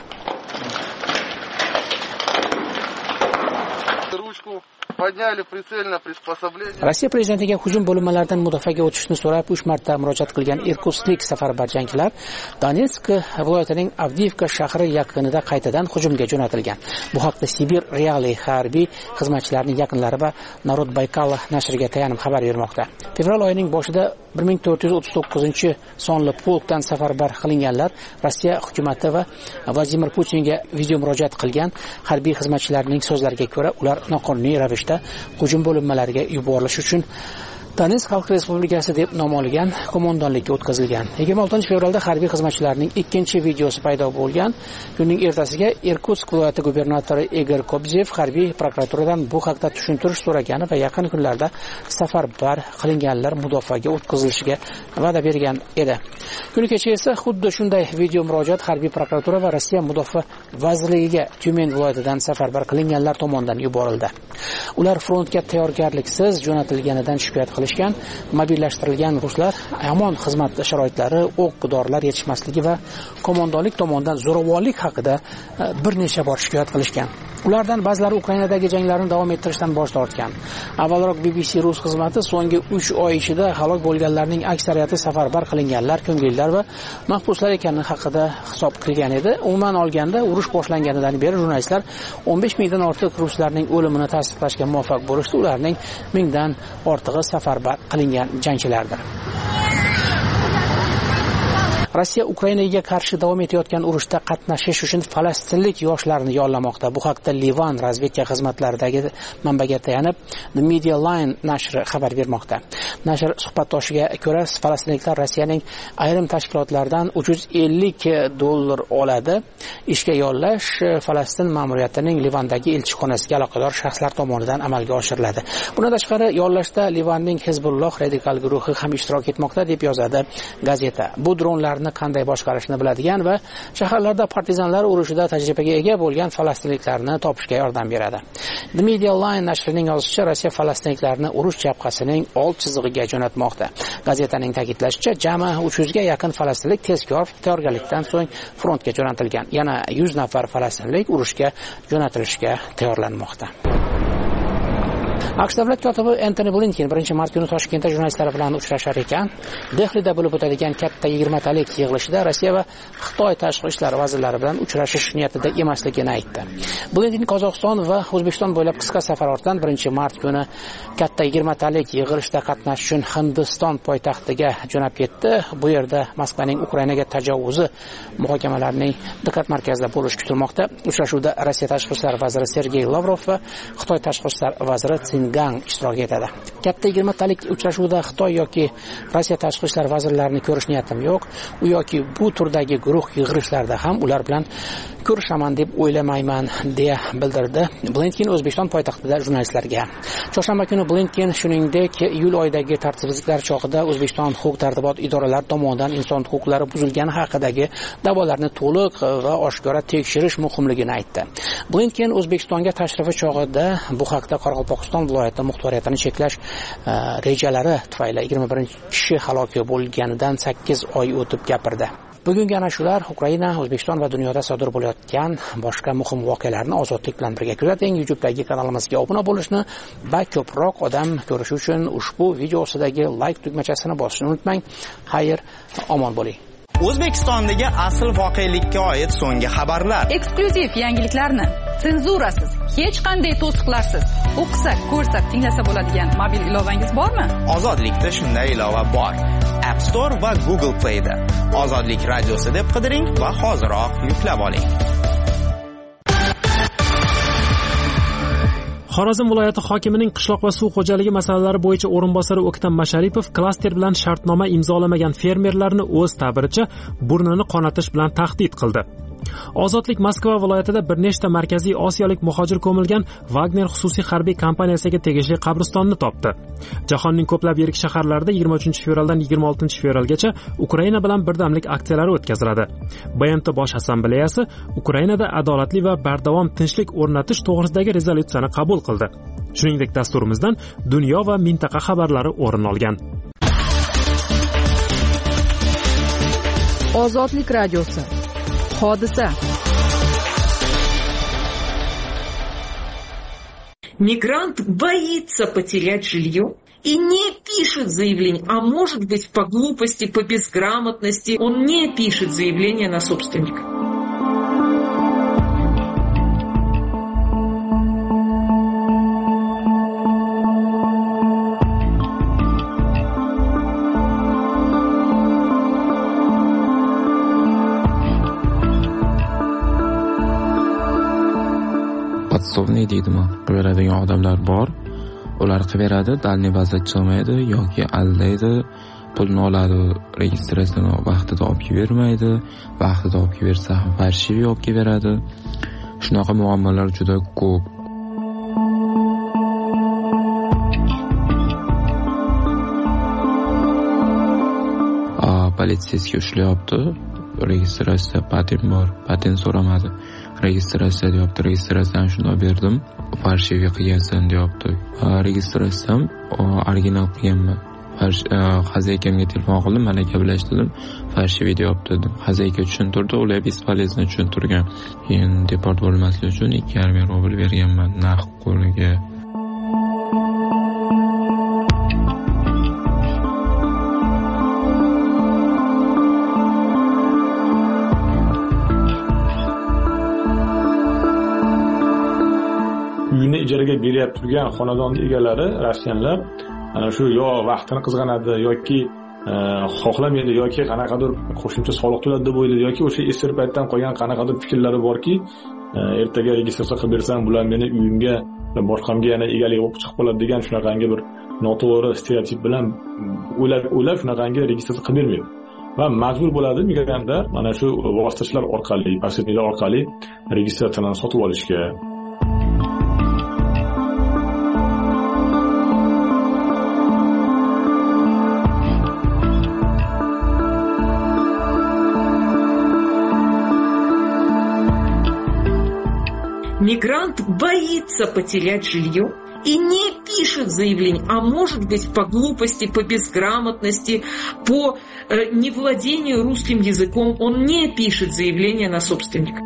Rossiya prezidentiga hujum bo'linmalaridan mudofaaga o'tishni so'rab 3 marta murojaat qilgan irkutsklik safarbar jangchilar Donetsk viloyatining Avdiivka shahri yaqinida qaytadan hujumga jo'natilgan. Bu haqda Sibir Reali harbiy xizmatchilarining yaqinlari va Narod Baykal nashriga tayanib xabar bermoqda. Fevral oyining boshida 1439-sonli polkdan safarbar qilinganlar Rossiya hukumati va Vladimir Putinga video murojaat qilgan. Harbiy xizmatchilarning so'zlariga ko'ra, ular noqonuniy ravishda hujum bo'linmalariga yuborilish uchun Donetsk Xalq Respublikasi deb nom olgan qo'mondonlikka o'tkazilgan. 26-fevralda harbiy xizmatchilarning ikkinchi videosi paydo bo'lgan. Kunning ertasiga Irkutsk viloyati gubernatori Igor Kobzev harbiy prokuraturadan bu haqda tushuntirish so'ragani va yaqin kunlarda safarbar qilinganlar mudofaaga o'tkazilishiga va'da bergan edi. Kuni kecha esa xuddi shunday video murojaat harbiy prokuratura va Rossiya mudofaa vazirligiga Tyumen viloyatidan safarbar qilinganlar tomonidan yuborildi. Ular frontga tayyorgarliksiz jo'natilganidan shikoyat qilishgan. Mobillashtirilgan ruslar yomon xizmat sharoitlari, o'q-dorilar yetishmasligi va qo'mondonlik tomonidan zo'ravonlik haqida bir necha bor shikoyat qilishgan. Ulardan ba'zilari Ukrainadagi janglarni davom ettirishdan bosh tortgan. Avvalroq BBC rus xizmati so'nggi 3 oy ichida halok bo'lganlarning aksariyati safarbar qilinganlar, ko'ngillilar va mahbuslar ekanligi haqida hisob qilgan edi. Umuman olganda, urush boshlanganidan beri jurnalistlar 15 mingdan ortiq ruslarning o'limini tasdiqlashga muvaffaq bo'lishdi. Ularning 1000 dan ortig'i safarbar qilingan jangchilardir. Rossiya Ukrainaga qarshi davom etayotgan urushda qatnashish uchun falastinlik yoshlarni yollamoqda. Bu haqda Livan razvedka xizmatlaridagi manbaga tayanib The Media Line nashri xabar bermoqda. Nashr suhbatdoshiga ko'ra, falastinliklar Rossiyaning ayrim tashkilotlaridan $350 oladi. Ishga yollash Falastin ma'muriyatining Livandagi elchixonasiga aloqador shaxslar tomonidan amalga oshiriladi. Bundan tashqari, yollashda Livanning Hezbolloh radikal guruhi ham ishtirok etmoqda deb yozadi gazeta. Bu dronlar qanday boshqarishni biladigan va shaharlarda partizanlar urushida tajribaga ega bo'lgan falastinliklarni topishga yordam beradi. The Media Line nashrining yozishicha, Rossiya falastinliklarni urush jabhasining old chizig'iga jo'natmoqda. Gazetaning ta'kidlashicha, jami 300 ga yaqin falastinlik tezkor tayyorgarlikdan so'ng frontga jo'natilgan. Yana 100 nafar falastinlik urushga jo'natilishga tayyorlanmoqda. AQSh davlat kotibi Antony Blinken 1-mart kuni Toshkentda jurnalistlar bilan uchrashar ekan. Dehlida bo'lib o'tadigan katta 20 talik yig'ilishida Rossiya va Xitoy tashqi ishlar vazirlari bilan uchrashish niyatida emasligini aytdi. Blinken Qozog'iston va O'zbekiston bo'ylab qisqa safar ortidan 1-mart kuni katta 20 talik yig'ilishda qatnashish uchun Hindiston poytaxtiga jo'nab ketdi. Bu yerda Moskvaning Ukrainaga tajovuzi muhokamalarining diqqat markazida bo'lishi kutilmoqda. Uchrashuvda Rossiya tashqi ishlar vaziri Sergey Lavrov va Xitoy tashqi ishlar vaziri Gang ishtirok etadi. Katta 20 talik uchrashuvda Xitoy yoki Rossiya tashqi ishlar vazirlarini ko'rish niyatim yo'q. U yoki bu turdagi guruh yig'ilishlarda ham ular bilan ko'rishaman deb o'ylamayman, deya bildirdi Blinken O'zbekiston poytaxtida jurnalistlarga. Chorshanba kuni Blinken shuningdek iyul oyidagi tartibsizliklar chog'ida O'zbekiston huquq-tartibot idoralari tomonidan inson huquqlari buzilgani haqidagi da'volarni to'liq va oshkora tekshirish muhimligini aytdi. Blinken O'zbekistonga tashrifi chog'ida bu haqda Qoraqalpog'iston viloyati muxtoriyatini cheklash rejalari tufayli 21 kishi halok bo'lganidan 8 oy o'tib gapirdi. Bugungi ana shular Ukraina, O'zbekiston va dunyoda sodir bo'layotgan boshqa muhim voqealarni ozodlik bilan birga kuzating. YouTube'dagi kanalimizga obuna bo'lishni va ko'proq odam ko'rishi uchun ushbu video ostidagi like tugmachasini bosishni unutmang. Xayr, omon bo'ling. O'zbekistondagi asl voqelikka oid so'nggi xabarlar, eksklyuziv yangiliklarni, senzurasiz, hech qanday to'siqlarsiz o'qisa, ko'rsa, tinglasa bo'ladigan mobil ilovangiz bormi? Ozodlikda shunday ilova bor. App Store va Google Play da Ozodlik radiosi deb qidiring va hoziroq yuklab oling. Xorazm viloyati hokimining qishloq va suv xo'jaligi masalalari bo'yicha o'rinbosari O'ktam Masharipov klaster bilan shartnoma imzolamagan fermerlarni o'z ta'biricha burnini qonatish bilan tahdid qildi. Ozodlik Moskva viloyatida bir nechta markaziy osiyolik muhojir ko'milgan Wagner xususiy harbiy kompaniyasiga tegishli qabristonni topdi. Jahonning ko'plab yirik shaharlarida 23-fevraldan 26-fevralgacha Ukraina bilan birdamlik aksiyalari o'tkaziladi. BMT Bosh assambleyasi Ukrainada adolatli va bardavom tinchlik o'rnatish to'g'risidagi rezolyutsiyani qabul qildi. Shuningdek, dasturimizdan dunyo va mintaqa xabarlari o'rin olgan. Ozodlik radiosi. Hodisa. Мигрант боится потерять жилье и не пишет заявление, а может быть по глупости, по безграмотности он не пишет заявление на собственника. Podsovniy deydimi, beradigan odamlar bor. Ular qilaveradi, dalniy vaziyat chiqmaydi yoki aldaydi, pulni oladi, registratsiyani vaqtida olib bermaydi, vaqtida olib bersa ham farshivi olib beradi. Shunaqa muammolar juda ko'p. Politsiyasiga ushlayapti. Registratsiya patent bor, patent so'ramadi. Registratsiya deyapti, registratsiyani shunday berdim, farshivi qilgansan deyapti. Registratsiyam original qilganman. Xazaykamga telefon qildim, mana gaplashdim, farshivi deyapti dedim. Xazayka tushuntirdi, ular bespolezno tushuntirgan. Keyin deport bo'lmaslik uchun 2,5 rubl berganman naqd qo'liga. Uyini ijaraga berib turgan xonadon egalari rossiyanlar ana shu yo vaqtini qizg'anadi yoki xohlamaydi yoki qanaqadir qo'shimcha soliq to'ladi deb o'ylaydi yoki o'sha esir paytdan qolgan qanaqadir fikrlari borki, ertaga registratsiya qilib bersam bular meni uyimga boshqamga yana egalik bo'lib chiqib qoladi degan shunaqangi bir noto'g'ri stereotip bilan o'ylab shunaqangi registratsiya qilib bermaydi. Va majbur bo'ladi migrantlar mana shu vositachilar orqali, posredniklar orqali registratsiyani sotib olishga. Мигрант боится потерять жилье и не пишет заявление, а может быть по глупости, по безграмотности, по невладению русским языком он не пишет заявление на собственника.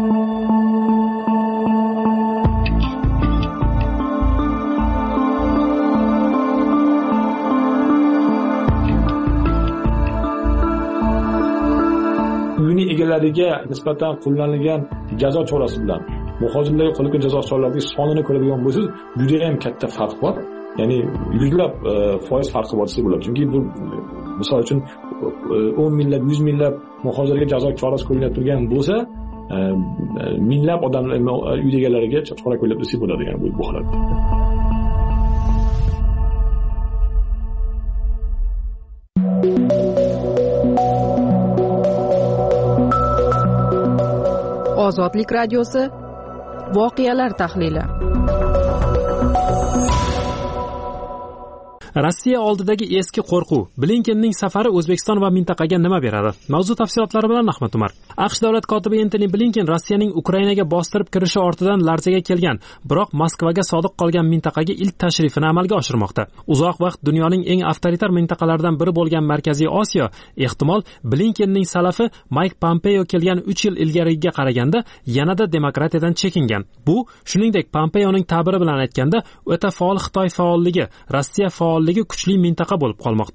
Uyini egalariga nisbatan qo'llanilgan jazo chorasi bilan muhojirlarga qo'llangan jazo choralarining sonini ko'radigan bo'lsangiz, juda ham katta farq bor. Ya'ni yuzlab foiz farqi bor desa bo'ladi. Chunki bu misol uchun 10 minglab, 100 minglab muhojirga jazo chorasi qo'llanib turgan bo'lsa, minglab odamlar uy egalariga chora qo'llab desa bo'ladi, ya'ni bu holat. Ozodlik radiosi voqealar tahlili. Rossiya oldidagi eski qo'rquv. Blinkenning safari O'zbekiston va mintaqaga nima beradi? Mavzu tafsilotlari bilan Ahmad Umar. AQSh davlat kotibi Antony Blinken Rossiyaning Ukrainaga bostirib kirishi ortidan larzaga kelgan, biroq Moskvaga sodiq qolgan mintaqaga ilk tashrifini amalga oshirmoqda. Uzoq vaqt dunyoning eng avtoritar mintaqalaridan biri bo'lgan Markaziy Osiyo ehtimol Blinkenning salafi Mike Pompeo kelgan 3 yil ilgariga qaraganda yanada demokratiyadan chekingan. Bu, shuningdek, Pompeoning ta'biri bilan aytganda, o'ta faol Xitoy faolligi, Rossiya faolligi kuchli mintaqa bo'lib qolmoqda.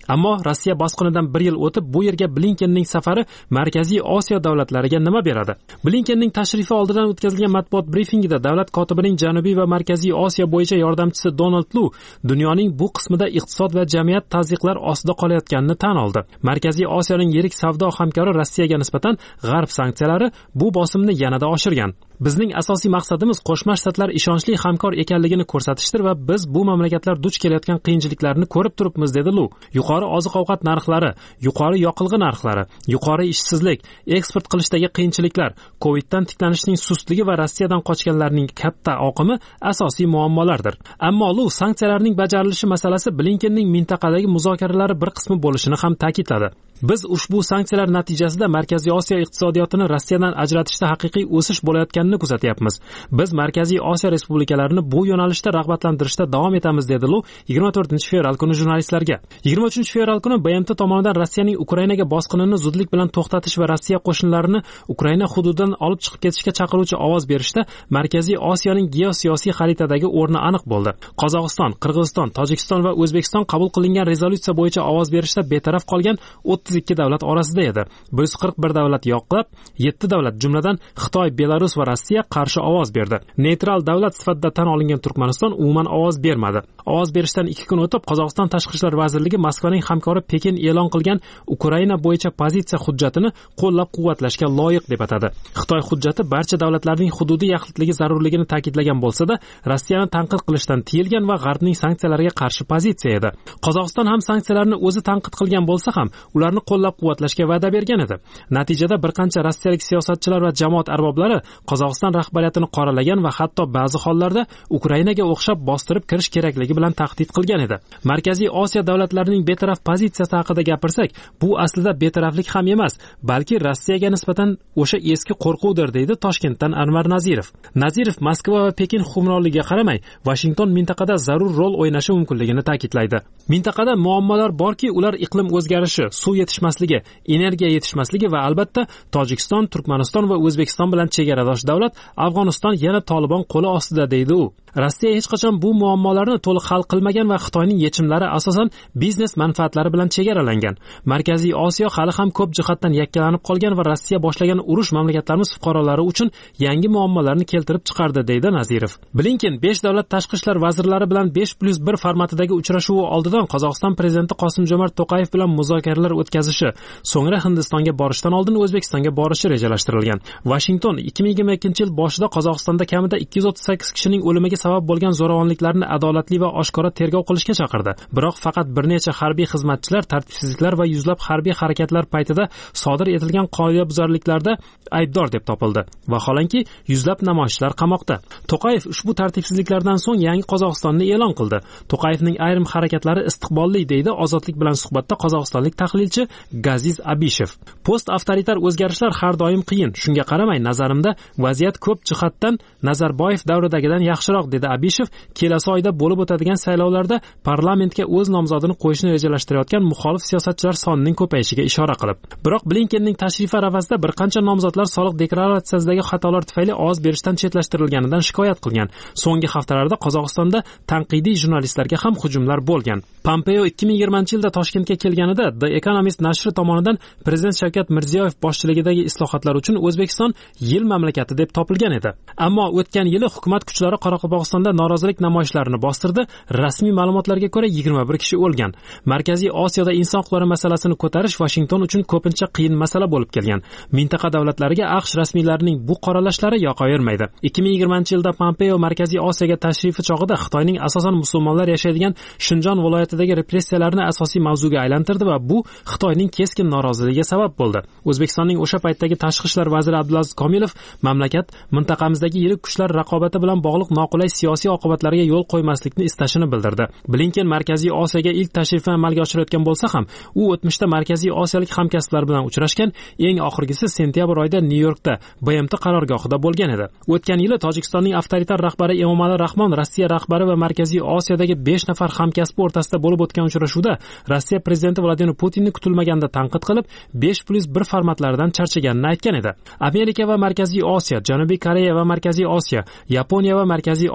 Ammo Rossiya bosqinidan 1 yil o'tib bu yerga Blinkenning safari Markaziy Osiyo davlatlariga nima beradi? Blinkenning tashrifi oldidan o'tkazilgan matbuot brifingida davlat kotibining Janubiy va Markaziy Osiyo bo'yicha yordamchisi Donald Lu dunyoning bu qismida iqtisod va jamiyat tazyiqlar ostida qolayotganini tan oldi. Markaziy Osiyoning yirik savdo hamkori Rossiyaga nisbatan G'arb sanksiyalari bu bosimni yanada oshirgan. Bizning asosiy maqsadimiz Qo'shma Shtatlar ishonchli hamkor ekanligini ko'rsatishdir va biz bu mamlakatlar duch kelayotgan qiyinchiliklarni ko'rib turibmiz, dedi Lu. Yuqori oziq-ovqat narxlari, yuqori yoqilg'i narxlari, yuqori ishsizlik, eksport qilishdagi qiyinchiliklar, Coviddan tiklanishning sustligi va Rossiyadan qochganlarning katta oqimi asosiy muammolardir. Ammo Lu sanksiyalarning bajarilishi masalasi Blinkenning mintaqadagi muzokaralari bir qismi bo'lishini ham ta'kidladi. Biz ushbu sanksiyalar natijasida Markaziy Osiyo iqtisodiyotini Rossiyadan ajratishda haqiqiy o'sish bo'layotganini kuzatyapmiz. Biz Markaziy Osiyo respublikalarini bu yo'nalishda rag'batlantirishda davom etamiz, dedi Lu 24-fevral kuni jurnalistlarga. 23-fevral kuni BMT tomonidan Rossiyaning Ukrainaga bosqinini zudlik bilan to'xtatish va Rossiya qo'shinlarini Ukraina hududidan olib chiqib ketishga chaqiruvchi ovoz berishda Markaziy Osiyoning geosiyosiy xaritadagi o'rni aniq bo'ldi. Qozog'iston, Qirg'iziston, Tojikiston va O'zbekiston qabul qilingan rezolюtsiya bo'yicha ovoz berishda betaraf qolgan 32 davlat orasida edi. 141 davlat yoqlab, 7 davlat jumladan Xitoy, Belarus va Rossiya qarshi ovoz berdi. Neytral davlat sifatida tan olingan Turkmaniston umuman ovoz bermadi. Ovoz berishdan 2 kun o'tib Qozog'iston Tashqi ishlar vazirligi Moskvaning hamkori Pekin e'lon qilgan Ukraina bo'yicha pozitsiya hujjatini qo'llab-quvvatlashga loyiq deb atadi. Xitoy hujjati barcha davlatlarning hududiy yaxlitligi zarurligini ta'kidlagan bo'lsa-da, Rossiyani tanqid qilishdan tiyilgan va G'arbning sanksiyalariga qarshi pozitsiya edi. Qozog'iston ham sanksiyalarni o'zi tanqid qilgan bo'lsa ham, ularni qo'llab-quvvatlashga va'da bergan edi. Natijada bir qancha rossiyalik siyosatchilar va jamoat arboblari Qozog'iston rahbariyatini qoralagan va hatto ba'zi hollarda Ukrainaga o'xshab bostirib kirish kerakligi bilan tahdid qilgan edi. Markaziy Osiyo davlatlarining betaraf pozitsiyasi haqida gapirsak, bu aslida betaraflik ham emas, balki Rossiyaga nisbatan o'sha eski qo'rquvdir, deydi Toshkentdan Anvar Nazirov. Nazirov Moskva va Pekin hukmronligiga qaramay, Washington mintaqada zarur rol o'ynashi mumkinligini ta'kidlaydi. Mintaqada muammolar borki, ular iqlim o'zgarishi, suv yetishmasligi, energiya yetishmasligi va albatta Tojikiston, Turkmaniston va O'zbekiston bilan chegaradosh davlat Afg'oniston yana Tolibon qo'li ostida, deydi u. Rossiya hech qachon bu muammolarni to'liq hal qilmagan va Xitoyning yechimlari asosan biznes manfaatlari bilan chegaralangan. Markaziy Osiyo hali ham ko'p jihatdan yakkalanib qolgan va Rossiya boshlagan urush mamlakatlarimiz fuqarolari uchun yangi muammolarni keltirib chiqardi, deydi Nazirov. Blinken 5 davlat tashqi ishlar vazirlari bilan 5+1 formatidagi uchrashuvi oldidan Qozog'iston prezidenti Qosim-Jomart To'qayev bilan muzokaralar o'tkazishi, so'ngra Hindistonga borishdan oldin O'zbekistonga borishi rejalashtirilgan. Washington 2022-yil boshida Qozog'istonda kamida 238 kishining o'limiga sabab bo'lgan zo'ravonliklarni adolatli va oshkora tergov qilishga chaqirdi. Biroq faqat bir necha harbiy xizmatchilar tartibsizliklar va yuzlab harbiy harakatlar paytida sodir etilgan qoidabuzarliklarda aybdor deb topildi. Vaholanki, yuzlab namoyishchilar qamoqda. To'qayev ushbu tartibsizliklardan so'ng yangi Qozog'istonni e'lon qildi. To'qayevning ayrim harakatlari istiqbolli, deydi Ozodlik bilan suhbatda qozog'istonlik tahlilchi Gaziz Abishev. Post-avtoritar o'zgarishlar har doim qiyin. Shunga qaramay, nazarimda vaziyat ko'p jihatdan Nazarboyev davridagidan yaxshiroq, dedi Abishev, kelasi oyda bo'lib o'tadigan saylovlarda parlamentga o'z nomzodini qo'yishni rejalashtirayotgan muxolif siyosatchilar sonining ko'payishiga ishora qilib. Biroq Blinkenning tashrifi arafasida bir qancha nomzodlar soliq deklaratsiyasidagi xatolar tufayli ovoz berishdan chetlashtirilganidan shikoyat qilgan. So'nggi haftalarda Qozog'istonda tanqidiy jurnalistlarga ham hujumlar bo'lgan. Pompeo 2020-yilda Toshkentga kelganida The Economist nashri tomonidan prezident Shavkat Mirziyoyev boshchiligidagi islohotlar uchun O'zbekiston yil mamlakati deb topilgan edi. Ammo o'tgan yili hukumat kuchlari Qoraqalpog'istonda norozilik namoyishlarini bostirdi. Rasmiy ma'lumotlarga ko'ra 21 kishi o'lgan. Markaziy Osiyoda inson huquqlari masalasini ko'tarish Washington uchun ko'pincha qiyin masala bo'lib kelgan. Mintaqa davlatlariga AQSh rasmiylarining bu qoralashlari yoqavermaydi. 2020-yilda Pompeo Markaziy Osiyoga tashrifi chog'ida Xitoyning asosan musulmonlar yashaydigan Shinjon viloyatidagi repressiyalarni asosiy mavzuga aylantirdi va bu Xitoyning keskin noroziligiga sabab bo'ldi. O'zbekistonning o'sha paytdagi tashqi ishlar vaziri Abdulaziz Komilov mamlakat mintaqamizdagi yirik kuchlar raqobati bilan bog'liq noqulay siyosiy oqibatlarga yo'l qo'ymaslikni istashini bildirdi. Blinken Markaziy Osiyoga ilk tashrifini amalga oshirayotgan bo'lsa ham, u o'tmishda Markaziy Osiyolik hamkasblar bilan uchrashgan, eng oxirgisi sentyabr oyida Nyu-Yorkda BMT qarorgohida bo'lgan edi. O'tgan yili Tojikistonning avtoritar rahbari Emomali Rahmon Rossiya rahbari va Markaziy Osiyodagi 5 nafar hamkasbi o'rtasida bo'lib o'tgan uchrashuvda Rossiya prezidenti Vladimir Putinni kutilmaganda tanqid qilib, 5+1 formatlaridan charchaganini aytgan edi. Amerika va Markaziy Osiyo, Janubiy Koreya va Markaziy Osiyo, Yaponiya va Markaziy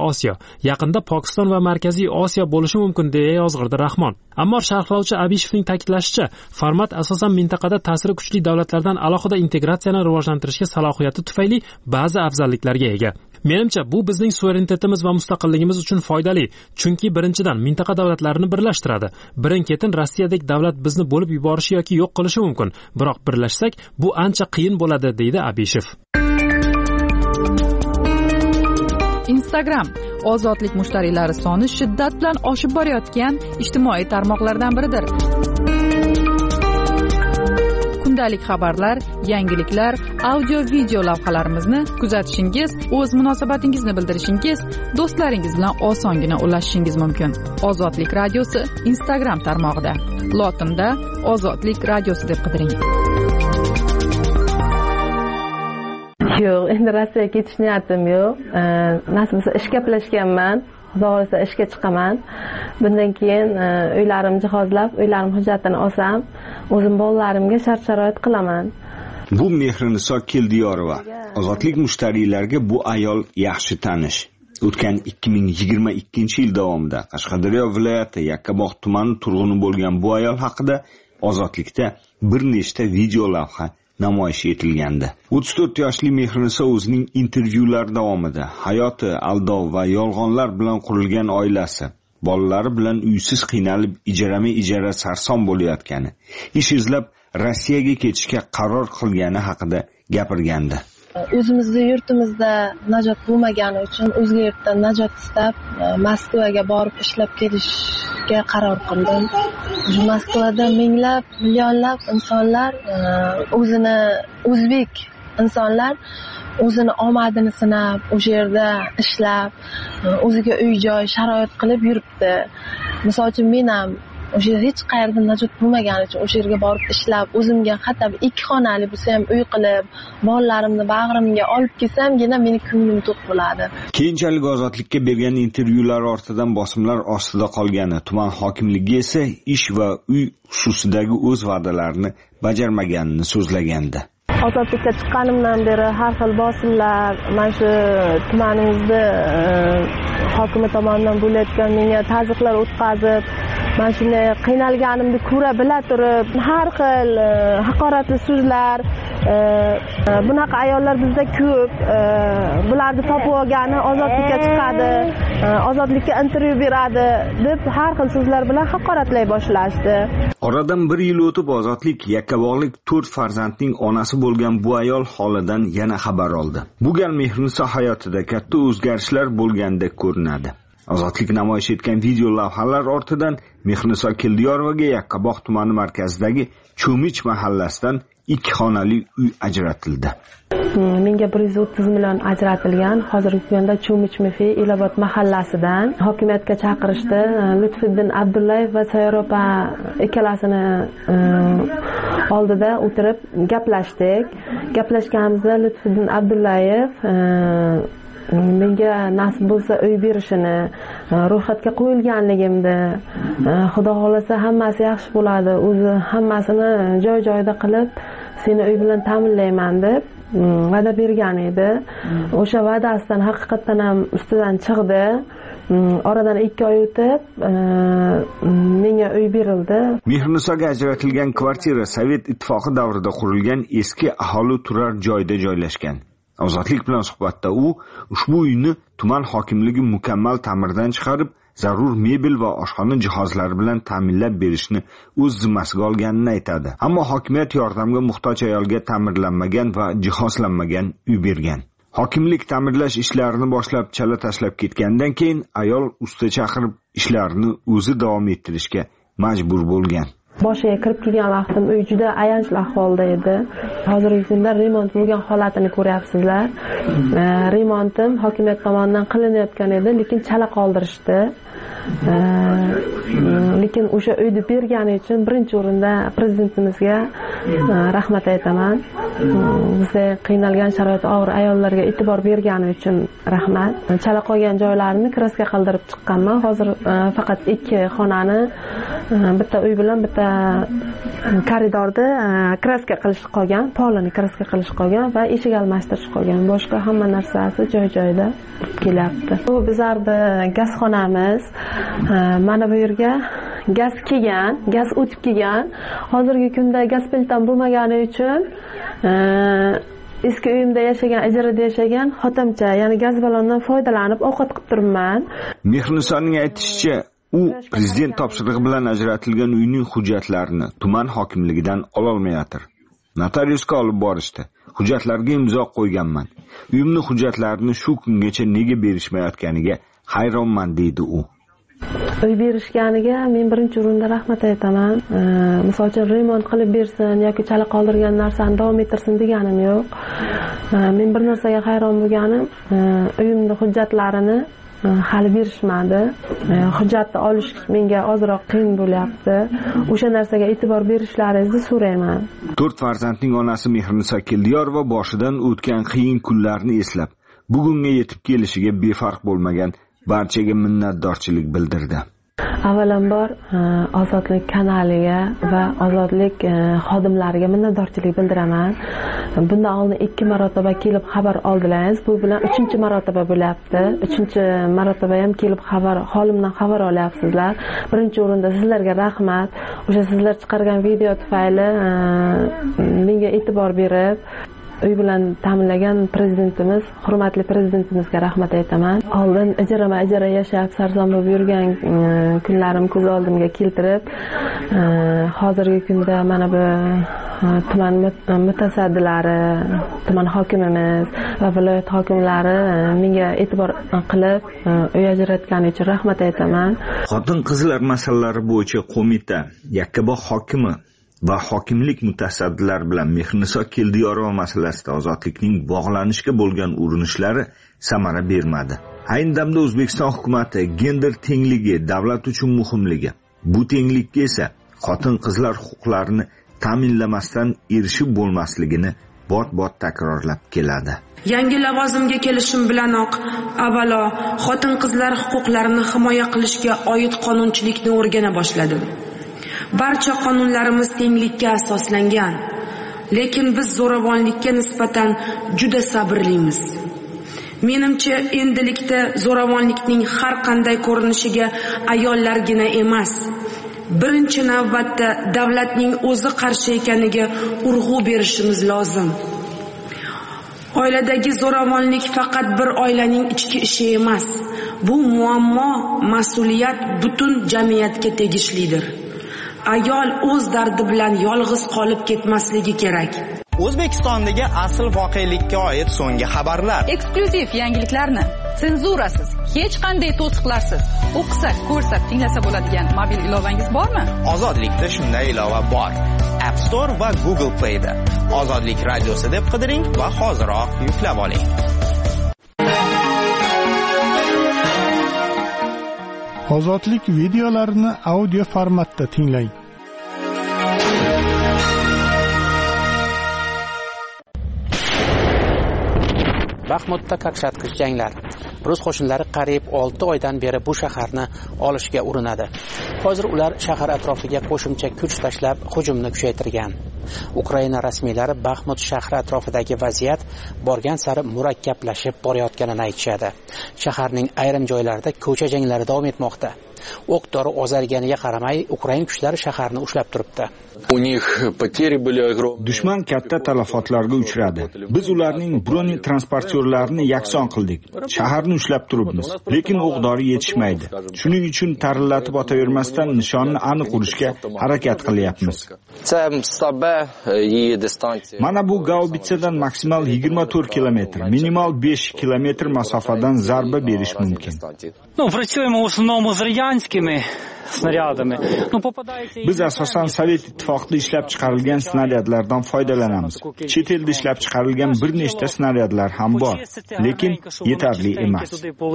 Osiyo, yaqinda Pokiston va Markaziy Osiyo bo'lishi mumkin, deya yozg'irdi Rahmon. Ammo sharhlovchi Abishevning ta'kidlashicha, format asosan mintaqada ta'siri kuchli davlatlardan alohida integratsiyani rivojlantirishga salohiyati tufayli ba'zi afzalliklarga ega. Menimcha, bu bizning suverenitetimiz va mustaqilligimiz uchun foydali, chunki birinchidan mintaqa davlatlarini birlashtiradi. Birin-ketin Rossiyadek davlat bizni bo'lib yuborishi yoki yo'q qilishi mumkin, biroq birlashsak bu ancha qiyin bo'ladi, deydi Abishev. Instagram ozodlik mushtariylari soni shiddat bilan oshib borayotgan ijtimoiy tarmoqlardan biridir. Kundalik xabarlar, yangiliklar, audio-video lavhalarimizni kuzatishingiz, o'z munosabatingizni bildirishingiz, do'stlaringiz bilan osongina ulashishingiz mumkin. Ozodlik radiosi Instagram tarmog'ida. Lotinda Ozodlik radiosi deb qidiring. Yo'q, endi Rossiyaga ketish niyatim yo'q. Nasib bo'lsa ishga gaplashganman. Xudo xohlasa ishga chiqaman. Bundan keyin uylarimni jihozlab, uylarim hujjatini olsam, o'zim bolalarimga shart-sharoit qilaman. Bu Mehriniso Keldiyorova. Ozodlik mushtariylarga bu ayol yaxshi tanish. O'tgan 2022-yil davomida Qashqadaryo viloyati Yakkabog' tumani turg'uni bo'lgan bu ayol haqida Ozodlikda bir nechta video lavha namoyish etilgandi. 34 yoshli Mehriniso o'zining intervyular davomida hayoti, aldov va yolg'onlar bilan qurilgan oilasi, bolalari bilan uysiz qiynalib ijara sarson bo'layotgani, ish izlab Rossiyaga ketishga qaror qilgani haqida gapirgandi. O'zimizda yurtimizda najot bo'lmagani uchun o'zga yurtdan najot istab Moskvaga borib ishlab kelishga qaror qildim. Moskvada minglab, millionlab insonlar o'zini o'zbek insonlar o'zini omadini sinab, o'sha yerda ishlab, o'ziga uy-joy sharoit qilib yuribdi. Misol uchun men ham o'sha yerda hech qayerda najot bo'lmagani uchun o'sha yerga borib ishlab, o'zimga hatto 2 xonali bo'lsa ham uy qilib, bolalarimni bag'rimga olib kelsamgina meni ko'nglim to'q bo'ladi. Keyinchalik Ozodlikka bergan intervyular ortidan bosimlar ostida qolgani, tuman hokimligi esa ish va uy xususidagi o'z va'dalarini bajarmaganini so'zlagandi. Ozodlikka chiqqanimdan beri har xil bosimlar, mana shu tumanimizda hokimiyat tomonidan bo'layotgan menga tazyiqlar o'tkazib, mana shunday qiynalganimni ko'ra bila turib, har xil haqoratli so'zlar, bunaqa ayollar bizda ko'p, bularni topib olgani ozodlikka chiqadi, ozodlikka intervyu beradi deb har xil so'zlar bilan haqoratlay boshlashdi. Oradan 1 yil o'tib Ozodlik Yakkabog'lik 4 farzandning onasi bo'lgan bu ayol holidan yana xabar oldi. Bu gal Mehriniso hayotida katta o'zgarishlar bo'lgandek ko'rinadi. Ozodlik namoyish etgan video lavhalar ortidan Mehriniso Keldiyorovaga Yakkabog' tumani markazidagi Cho'mich mahallasidan 2 xonali uy ajratildi. Menga 130 million ajratilgan. Hozirgi kunda Cho'mich Elobod mahallasidan hokimiyatga chaqirishdi. Lutfiddin Abdullayev va Sayyopa ikkalasini oldida o'tirib gaplashdik. Gaplashganimizda Lutfiddin Abdullayev menga nasib bo'lsa uy berishini, ro'yxatga qo'yilganligimni, Xudo xolasa hammasi yaxshi bo'ladi, o'zi hammasini joy-joyida qilib, seni uy bilan ta'minlayman deb va'da bergan edi. O'sha va'dasidan haqiqatan ham ustidan chiqdi. Oradan 2 oy o'tib menga uy berildi. Mehrinisoga ajratilgan kvartira Sovet ittifoqi davrida qurilgan eski aholi turar joyda joylashgan. Ozodlik bilan suhbatda u ushbu uyni tuman hokimligi mukammal ta'mirdan chiqarib, zarur mebel va oshxona jihozlari bilan ta'minlab berishni o'z zimmasiga olganini aytadi. Ammo hokimiyat yordamga muhtoj ayolga ta'mirlanmagan va jihozlanmagan uy bergan. Hokimlik ta'mirlash ishlarini boshlab chala tashlab ketgandan keyin ayol usta chaqirib ishlarini o'zi davom ettirishga majbur bo'lgan. Boshiga kirib kelgan vaqtim uy juda ayanchli ahvolda edi. Hozirgi kunda remont bo'lgan holatini ko'ryapsizlar. Remontim hokimiyat tomonidan qilinayotgan edi, lekin chala qoldirishdi. lekin o'sha uyni bergani uchun birinchi o'rinda prezidentimizga rahmat aytaman. Bizda qiynalgan sharoiti og'ir ayollarga e'tibor bergani uchun rahmat. Chala qolgan joylarini kraska qildirib chiqqanman. Hozir faqat 2 xonani, bitta uy bilan bitta koridorda kraska qilish qolgan, polini kraska qilish qolgan va eshik almashtirish qolgan. Boshqa hamma narsasi joy-joyida kelyapti. Bu bizlarni gazxonamiz. Mana bu yerga gaz kelgan, gaz o'tib kelgan. Hozirgi kunda gaz plitam bo'lmagani uchun eski uyimda yashagan, ijarada yashagan xotimcha, ya'ni gaz ballondan foydalanib ovqat qilib turibman. Mehrnisonning aytishicha, u prezident topshirig'i bilan ajratilgan uyning hujjatlarini tuman hokimligidan ola olmayotir. Notariusga olib borishdi. Hujjatlarga imzo qo'yganman. Uyimning hujjatlarini shu kungacha nega berishmayotganiga hayronman deydi u. Uy berishganiga men birinchi o'rinda rahmat aytaman. Misol uchun remont qilib bersin yoki chala qoldirgan narsani davom ettirsin deganim yo'q. Men bir narsaga hayron bo'lganim, uyimning hujjatlarini hali berishmadi. Hujjatni olish menga ozroq qiyin bo'lyapti. O'sha narsaga e'tibor berishlaringizni so'rayman. 4 farzandning onasi Mehrniso Keldiyorova boshidan o'tgan qiyin kunlarni eslab, bugunga yetib kelishiga befarq bo'lmagan barchaga minnatdorchilik bildirdi. Avvalambor Ozodlik kanaliga va Ozodlik xodimlariga minnatdorchilik bildiraman. Bundan oldin 2 marotaba kelib xabar oldilaringiz. Bu bilan 3-marotaba bo'lyapti. 3-marotaba ham kelib holimdan xabar olyapsizlar. Birinchi o'rinda sizlarga rahmat. O'sha sizlar chiqargan video tufayli menga e'tibor berib uy bilan ta'minlagan prezidentimiz, hurmatli prezidentimizga rahmat aytaman. Oldin ijara yashab, sarson bo'lib yurgan kunlarim ko'z oldimga keltirib, hozirgi kunda mana bu tuman mutasaddilari, tuman hokimimiz va viloyat hokimlari menga e'tibor qilib, uy ajratgani uchun rahmat aytaman. Xotin-qizlar masalalari bo'yicha qo'mita Yakkabog' hokimi va hokimlik mutasaddilari bilan Mehrniso Keldiyorova masalasida Ozodlikning bog'lanishga bo'lgan urinishlari samara bermadi. Ayni damda O'zbekiston hukumatı gender tengligi davlat uchun muhimligi, bu tenglikka esa xotin-qizlar huquqlarini ta'minlamasdan erishib bo'lmasligini bot-bot takrorlab keladi. Yangi lavozimga kelishim bilanoq avvalo xotin-qizlar huquqlarini himoya qilishga oid qonunchilikni o'rgana boshladim. Barcha qonunlarimiz tenglikka asoslangan, lekin biz zo'ravonlikka nisbatan juda sabrlimiz. Menimcha, endilikda zo'ravonlikning har qanday ko'rinishiga ayollargina emas, birinchi navbatda davlatning o'zi qarshi ekaniga urg'u berishimiz lozim. Oiladagi zo'ravonlik faqat bir oilaning ichki ishi emas. Bu muammo, mas'uliyat butun jamiyatga tegishlidir. Ayol o'z dardi bilan yolg'iz qolib ketmasligi kerak. O'zbekistondagi asl voqelikka oid so'nggi xabarlar. Eksklyuziv yangiliklarni senzurasiz, hech qanday to'siqlarsiz o'qisak, ko'rsak, tinglasa bo'ladigan mobil ilovangiz bormi? Ozodlikda shunday ilova bor. App Store va Google Play da Ozodlik radiosi deb qidiring va hoziroq yuklab oling. Ozodlik videolarini audio formatda tinglang. Baxmutda qaqshatqich janglar. Rus qo'shinlari qariyb 6 oydan beri bu shaharni olishga urinadi. Hozir ular shahar atrofiga qo'shimcha kuch tashlab hujumni kuchaytirgan. Ukraina rasmiylari Baxmut shahri atrofidagi vaziyat borgan sari murakkablashib borayotganini aytishadi. Shaharning ayrim joylarida ko'cha janglari davom etmoqda. O'q-dori ozarganiga qaramay, Ukraina kuchlari shaharni ushlab turibdi. Dushman katta talafotlarga uchradi. Biz ularning broni transportyorlarini yakson qildik. Shaharni ushlab turibmiz, lekin o'q-dori yetishmaydi. Shuning uchun tarillatib otavermasdan nishonni aniq urishga harakat qilyapmiz. Mana bu gaubitsadan maksimal 24 kilometr, minimal 5 kilometr masofadan zarba berish mumkin. Працюємо в основному з радянськими снарядами. Biz asosan Sovet Ittifoqda ishlab chiqarilgan snaryadlardan foydalanamiz. Chet elda ishlab chiqarilgan bir nechta snaryadlar ham bor, lekin yetarli emas.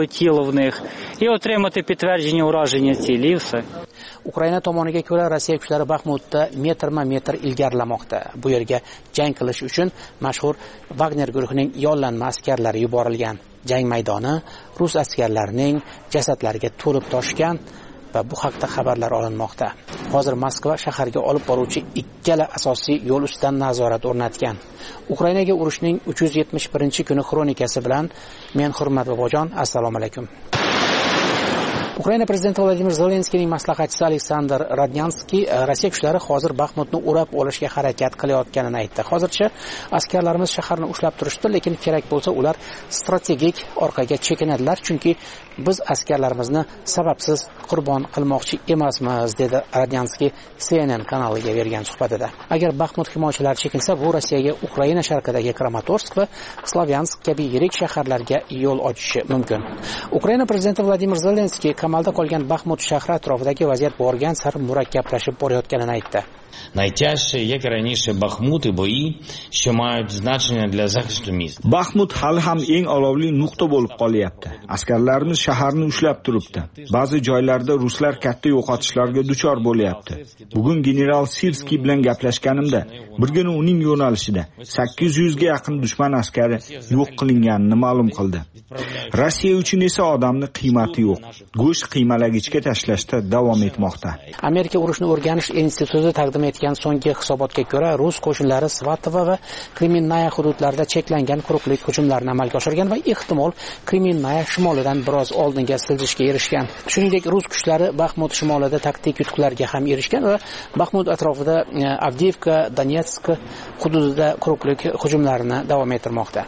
Ukraina tomoniga ko'ra, Rossiya kuchlari Baxmutda metrma-metr ilgarilamoqda. Bu yerga jang qilish uchun mashhur Wagner guruhining yollanma askarlari yuborilgan. Jang maydoni rus askarlarining jasadlariga to'lib toshgan va bu haqda xabarlar olinmoqda. Hozir Moskva shaharga olib boruvchi ikkala asosiy yo'l ustidan nazorat o'rnatgan. Ukrainaga urushning 371-kuni xronikasi bilan men Hurmat Bobojon, assalomu alaykum. Ukraina prezidenti Vladimir Zelenskiyning maslahatchisi Aleksandr Rodnyanskiy Rossiya kuchlari hozir Baxmutni o'rab olishga harakat qilayotganini aytdi. Hozircha askarlarimiz shaharni ushlab turishdi, lekin kerak bo'lsa ular strategik orqaga chekinadilar, chunki biz askarlarimizni sababsiz qurbon qilmoqchi emasmiz, dedi Rodnyanskiy CNN kanaliga bergan suhbatida. Agar Baxmut himoyachilari chekinsa, bu Rossiyaga Ukraina sharqidagi Kramatorsk va Slavyansk kabi yirik shaharlarga yo'l ochishi mumkin. Ukraina prezidenti Vladimir Zelenskiy qamalda qolgan Baxmut shahri atrofidagi vaziyat borgan sari murakkablashib borayotganini aytdi. Найтяжче, як і раніше, Бахмут і бої, що мають значення для захисту міста. Baxmut hali ham eng olovli nuqta bo'lib qolyapti. Askarlarimiz shaharni ushlab turibdi. Ba'zi joylarda ruslar katta yo'qotishlarga duchor bo'lyapti. Bugun general Sirskiy bilan gaplashganimda, birgina uning yo'nalishida 800 ga yaqin dushman askari yo'q qilinganini ma'lum qildi. Rossiya uchun esa odamni qiymati yo'q. Go'sht qiymalagichga tashlashda davom etmoqda. Amerika urushni o'rganish instituti taqdim etgan so'nggi hisobotga ko'ra, rus qo'shinlari Svatovo va Kreminaya hududlarida cheklangan quruqlik hujumlarini amalga oshirgan va ehtimol Kreminaya shimolidan biroz oldinga siljishga erishgan. Shuningdek, rus kuchlari Baxmut shimolida taktik yutuqlarga ham erishgan va Baxmut atrofida Avdiivka, Donetsk hududida quruqlik hujumlarini davom ettirmoqda.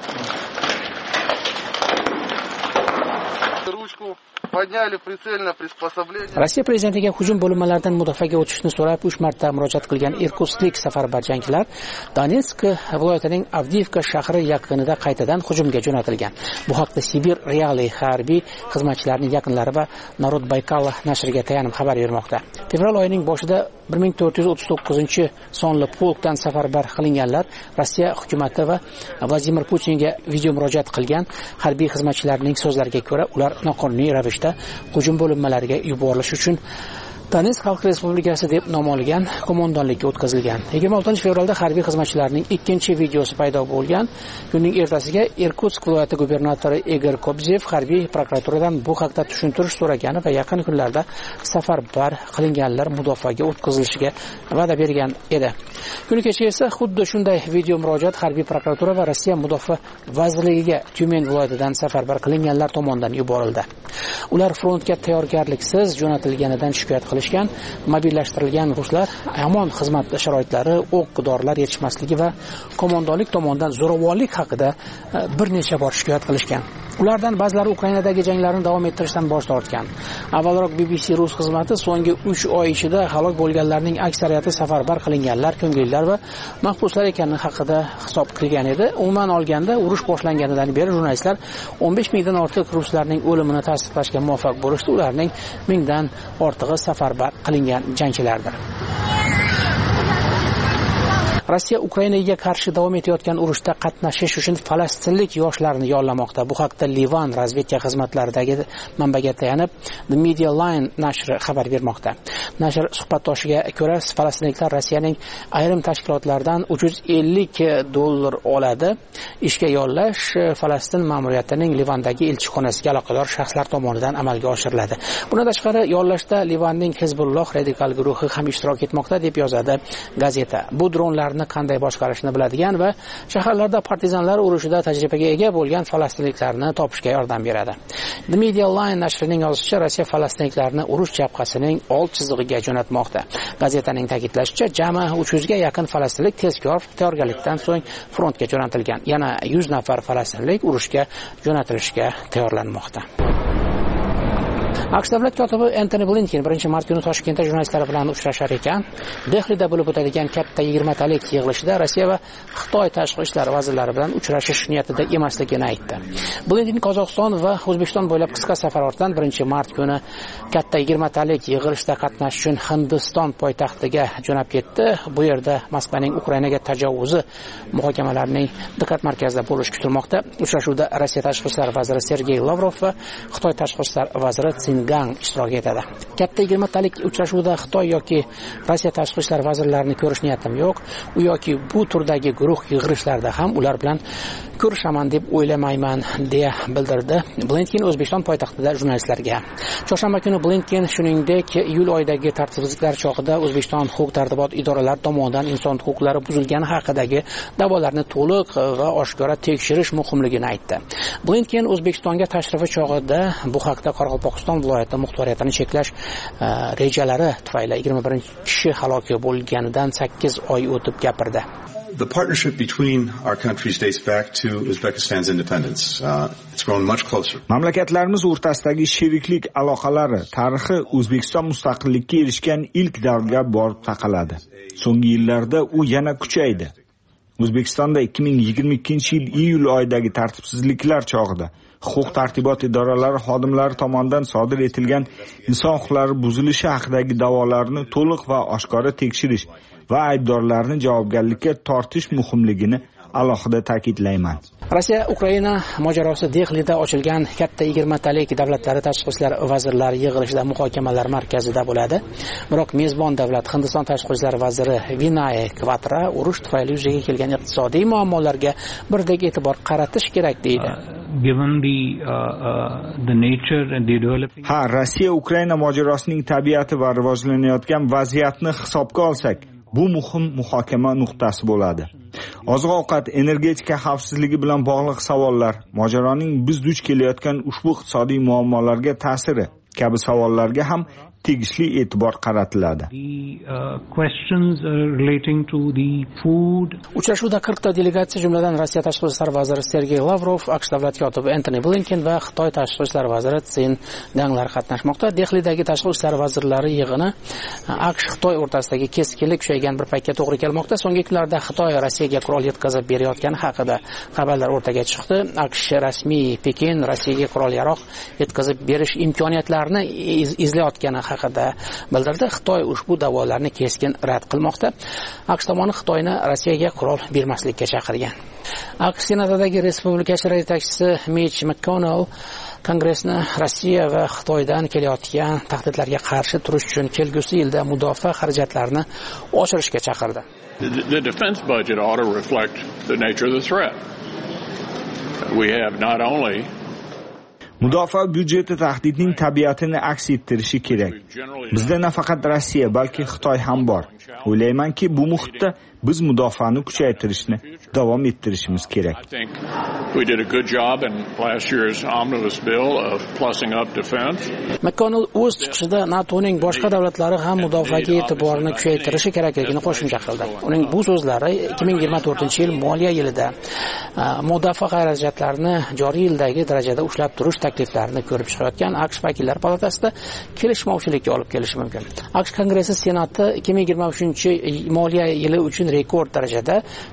Rossiya prezidentiga hujum bo'linmalaridan mudofaaga o'tishni so'rab 3 marta murojaat qilgan irkutsklik safarbar jangchilar Donetsk viloyatining Avdiivka shahri yaqinida qaytadan hujumga jo'natilgan. Bu haqda Sibir Realiy harbiy xizmatchilarining yaqinlari va Narod Baykal nashriga tayanib xabar bermoqda. Fevral oyining boshida 1439-sonli polkdan safarbar qilinganlar Rossiya hukumati va Vladimir Putinga video murojaat qilgan. Harbiy xizmatchilarning so'zlariga ko'ra, ular noqonuniy ravishda hujum bo'linmalariga yuborilish uchun Donetsk Xalq Respublikasi deb nom olgan qo'mondonlikka o'tkazilgan. 26 fevralda harbiy xizmatchilarning ikkinchi videosi paydo bo'lgan. Kunning ertasiga Irkutsk viloyati gubernatori Igor Kobzev harbiy prokuraturadan bu haqda tushuntirish so'ragani va yaqin kunlarda safarbar qilinganlar mudofaaga o'tkazilishiga va'da bergan edi. Kuni kecha esa xuddi shunday video murojaat harbiy prokuratura va Rossiya mudofaa vazirligiga Tyumen viloyatidan safarbar qilinganlar tomonidan yuborildi. Ular frontga tayyorgarliksiz jo'natilganidan shikoyat qilishgan. Mobillashtirilgan ruslar amon xizmat sharoitlari, o'q-dorilar yetishmasligi va qo'mondonlik tomonidan zo'ravonlik haqida bir necha bor shikoyat qilishgan. Ulardan ba'zilari Ukrainadagi janglarni davom ettirishdan bosh tortgan. Avvalroq BBC rus xizmati so'nggi 3 oy ichida halok bo'lganlarning aksariyati safarbar qilinganlar, ko'ngillilar va mahbuslar ekanligi haqida hisob qilgan edi. Umuman olganda, urush boshlanganidan beri jurnalistlar 15 mingdan ortiq ruslarning o'limini tasdiqlashga muvaffaq bo'lishdi. Ularning 1000 dan ortig'i safarbar qilingan jangchilardir. Rossiya Ukrainaga qarshi davom etayotgan urushda qatnashish uchun falastinlik yoshlarni yollamoqda. Bu haqda Livan razvedka xizmatlaridagi manbaga tayanib The Media Line nashri xabar bermoqda. Nashr suhbatdoshiga ko'ra, falastinliklar Rossiyaning ayrim tashkilotlaridan $350 oladi. Ishga yollash Falastin ma'muriyatining Livandagi elchixonasiga aloqador shaxslar tomonidan amalga oshiriladi. Bundan tashqari, yollashda Livanning Hizbulloh radikal guruhi ham ishtirok etmoqda, deb yozadi gazeta. Bu dronlarni qanday boshqarishni biladigan va shaharlarda partizanlar urushida tajribaga ega bo'lgan falastinliklarni topishga yordam beradi. The Media Line nashrining yozishicha, Rossiya falastinliklarni urush jabhasining old chizig'iga jo'natmoqda. Gazetaning ta'kidlashicha, jami 300 ga yaqin falastinlik tezkor tayyorgarlikdan so'ng frontga jo'natilgan. Yana 100 nafar falastinlik urushga jo'natilishga tayyorlanmoqda. AQSh davlat kotibi Antoni Blinken 1-mart kuni Toshkentda jurnalistlar bilan uchrashar ekan. Dehlida bo'lib o'tadigan katta 20talik yig'ilishda Rossiya va Xitoy tashqi ishlar vazirlari bilan uchrashish niyatida emasligini aytdi. Blinken Qozog'iston va O'zbekiston bo'ylab qisqa safar ortidan 1-mart kuni katta 20talik yig'ilishda qatnashish uchun Hindiston poytaxtiga jo'nab ketdi. Bu yerda Moskvaning Ukrainaga tajovuzi muhokamalarining diqqat markazida bo'lishi kutilmoqda. Uchrashuvda Rossiya tashqi ishlar vaziri Sergey Lavrov va Xitoy tashqi ishlar vaziri Gang ishtirok etadi. Katta 20talik uchrashuvda Xitoy yoki Rossiya tashqi ishlar vazirlarini ko'rish niyatim yo'q. U yoki bu turdagi guruh yig'ilishlarda ham ular bilan ko'rishaman deb o'ylamayman, deya bildirdi Blinken O'zbekiston poytaxtida jurnalistlarga. Chorshanba kuni Blinken shuningdek iyul oyidagi tartibsizliklar chog'ida O'zbekiston huquq-tartibot idoralari tomonidan inson huquqlari buzilgani haqidagi da'volarni to'liq va oshkora tekshirish muhimligini aytdi. Blinken O'zbekistonga tashrifi chog'ida bu haqda Qoraqalpog'iston viloyati muxtoriyatini cheklash rejalari tufayli 21 kishi halok bo'lganidan 8 oy o'tib gapirdi. The partnership between our countries dates back to Uzbekistan's independence. It's grown much closer. Mamlakatlarimiz o'rtasidagi sheriklik aloqalari tarixi O'zbekiston mustaqillikka erishgan ilk davrga borib taqaladi. So'nggi yillarda u yana kuchaydi. O'zbekistonda 2022-yil iyul oyidagi tartibsizliklar chog'ida huquq-tartibot idoralari xodimlari tomonidan sodir etilgan inson huquqlari buzilishi haqidagi da'volarni to'liq va oshkora tekshirish va aybdorlarni javobgarlikka tortish muhimligini alohida ta'kidlayman. Rossiya Ukraina mojarosi Dehlida ochilgan katta 20talik davlatlari tashqi ishlar vazirlari yig'ilishida muhokamalar markazida bo'ladi. Biroq mezbon davlat Hindiston tashqi ishlar vaziri Vinay Kvatra urush tufayli yuzaga kelgan iqtisodiy muammolarga birdek e'tibor qaratish kerak deydi. Given the nature and the developing Rossiya Ukraina mojarosining tabiati va rivojlanayotgan vaziyatni hisobga olsak, bu muhim muhokama nuqtasi bo'ladi. Oziq-ovqat, energetika xavfsizligi bilan bog'liq savollar, mojaroning biz duch kelayotgan ushbu iqtisodiy muammolarga ta'siri kabi savollarga ham tegishli e'tibor qaratiladi. Questions relating to the food. Uchrashuvda 40 ta delegatsiya, jumladan Rossiya tashqi ishlar vaziri Sergey Lavrov, AQSh davlat kotibi Antoni Blinken va Xitoy tashqi ishlar vaziri Ganglar qatnashmoqda. Dehlidagi tashqi ishlar vazirlari yig'ini AQSh-Xitoy o'rtasidagi keskinlik kuchaygan bir paytga to'g'ri kelmoqda. So'nggi kunlarda Xitoy Rossiyaga qurol yetkazib berayotgani haqida xabarlar o'rtaga chiqdi. AQSh rasmiy Pekin Rossiyaga qurol-yarog' yetkazib berish imkoniyatlarini izlayotgani haqida bildirdi. Xitoy ushbu da'volarni keskin rad qilmoqda. AQSh tomoni Xitoyni Rossiyaga qurol bermaslikka chaqirgan. AQSh senatidagi respublikachilar yetakchisi Mitch McConnell Kongressni Rossiya va Xitoydan kelayotgan tahdidlarga qarshi turish uchun kelgusi yilda mudofaa xarajatlarini oshirishga chaqirdi. The defense budget ought to reflect the nature of the threat. We have not only Mudofaa byudjeti tahdidning tabiatini aks ettirishi kerak. Bizda nafaqat Rossiya, balki Xitoy ham bor. O'ylaymanki, bu muhitda biz mudofaani kuchaytirishni davom ettirishimiz kerak. We did a good job in last year's omnibus bill of plussing up defense. McConnell o'z chiqishida NATOning boshqa davlatlari ham mudofaaga e'tiborini kuchaytirishi kerakligini qo'shimcha qildi. Uning bu so'zlari 2024-yil moliya yilida mudofaa xarajatlarini joriy yildagi darajada ushlab turish takliflarini ko'rib chiqayotgan AQSh vakillar palatasida kelishmovchilikka olib kelishi mumkin. AQSh Kongressi Senati 2023-moliya yili uchun rekord darajada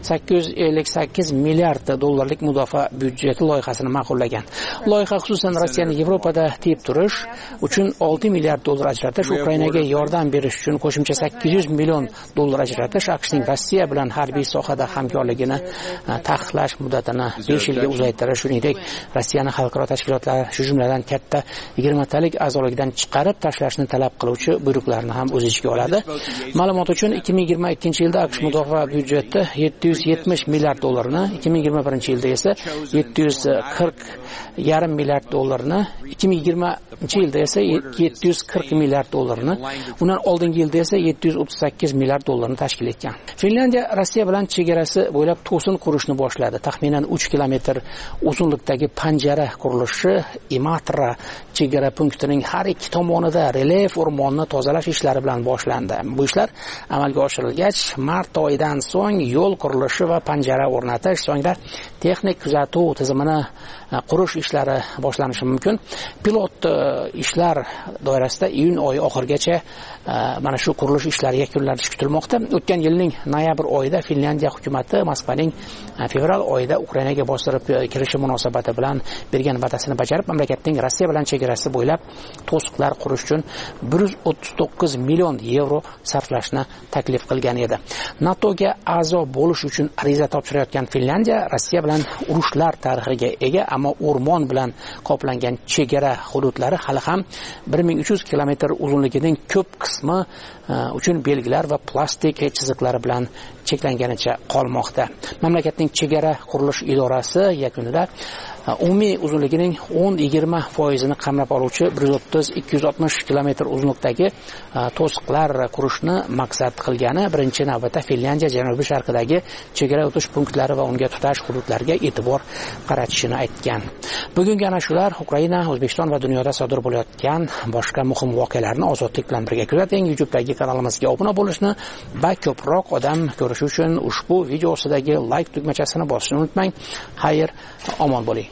858 milliard dollarlik mudofaa byudjeti loyihasini ma'qullagan. Loyiha xususan Rossiyani Yevropada tiyib turish uchun 6 milliard dollar ajratish, Ukrainaga yordam berish uchun qo'shimcha 800 million dollar ajratish, AQShning Rossiya bilan harbiy sohada hamkorligini taqiqlash muddatini 5 yilga uzaytirish, shuningdek Rossiyani xalqaro tashkilotlar, shu jumladan katta 20talik a'zolikdan chiqarib tashlashni talab qiluvchi buyruqlarni ham o'z ichiga oladi. Ma'lumot uchun 2022-yilda AQSh mudofaa byudjeti 770 milliard dollarni, 2021-yilda esa 740,5 milliard dollarni, 2020-yilda esa 740 milliard dollarni, undan oldingi yilda esa 738 milliard dollarni tashkil etgan. Finlandiya Rossiya bilan chegarasi bo'ylab to'sin qurishni boshladi. Taxminan 3 kilometr uzunlikdagi panjara qurilishi Imatra chegara punktining har ikki tomonida relyef o'rmonni tozalash ishlari bilan boshlandi. Bu ishlar amalga oshirilgach, mart oyidan so'ng yo'l qurilishi va panjara o'rnatish, so'ngra texnik kuzatuv tizimini qurish ishlari boshlanishi mumkin. Pilot ishlar doirasida iyun oyi oxirigacha mana shu qurilish ishlari yakunlanishi kutilmoqda. O'tgan yilning noyabr oyida Finlyandiya hukumati Moskvaning fevral oyida Ukrainaga bostirib kirishi munosabati bilan bergan va'dasini bajarib, mamlakatning Rossiya bilan chegarasi bo'ylab to'siqlar qurish uchun 139 million yevro sarflashni taklif qilgan edi. NATOga a'zo bo'lish uchun ariza topshirayotgan Finlyandiya Rossiya bilan urushlar tarixiga ega, ammo o'rmon bilan qoplangan chegara hududlari hali ham 1300 kilometr uzunligining ko'p qismi uchun belgilar va plastik chiziqlari bilan cheklanganicha qolmoqda. Mamlakatning chegara qurilish idorasi yakunida umumiy uzunligining 10-20% qamrab oluvchi 130-260 kilometr uzunlikdagi to'siqlar qurishni maqsad qilgani, birinchi navbatda Finlyandiya janubiy sharqidagi chegara o'tish punktlari va unga tutash hududlarga e'tibor qaratishini aytgan. Bugungi ana shular Ukraina, O'zbekiston va dunyoda sodir bo'layotgan boshqa muhim voqealarni ozodlik bilan birga kuzating. YouTube'dagi kanalimizga obuna bo'lishni va ko'proq odam ko'rishi uchun ushbu video ostidagi like tugmachasini bosishni unutmang. Xayr, omon bo'ling.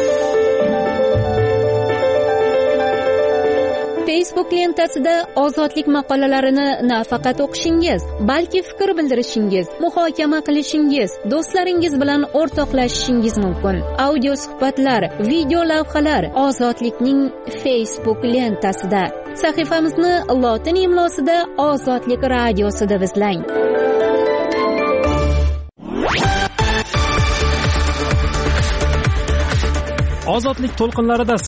Facebook lentasida ozodlik maqolalarini nafaqat o'qishingiz, balki fikr bildirishingiz, muhokama qilishingiz, do'stlaringiz bilan o'rtoqlashishingiz mumkin. Audio suhbatlar, video lavhalar ozodlikning Facebook lentasida. Sahifamizni lotin imlosida Ozodlik radiosida izlang. Ozodlik to'lqinlarida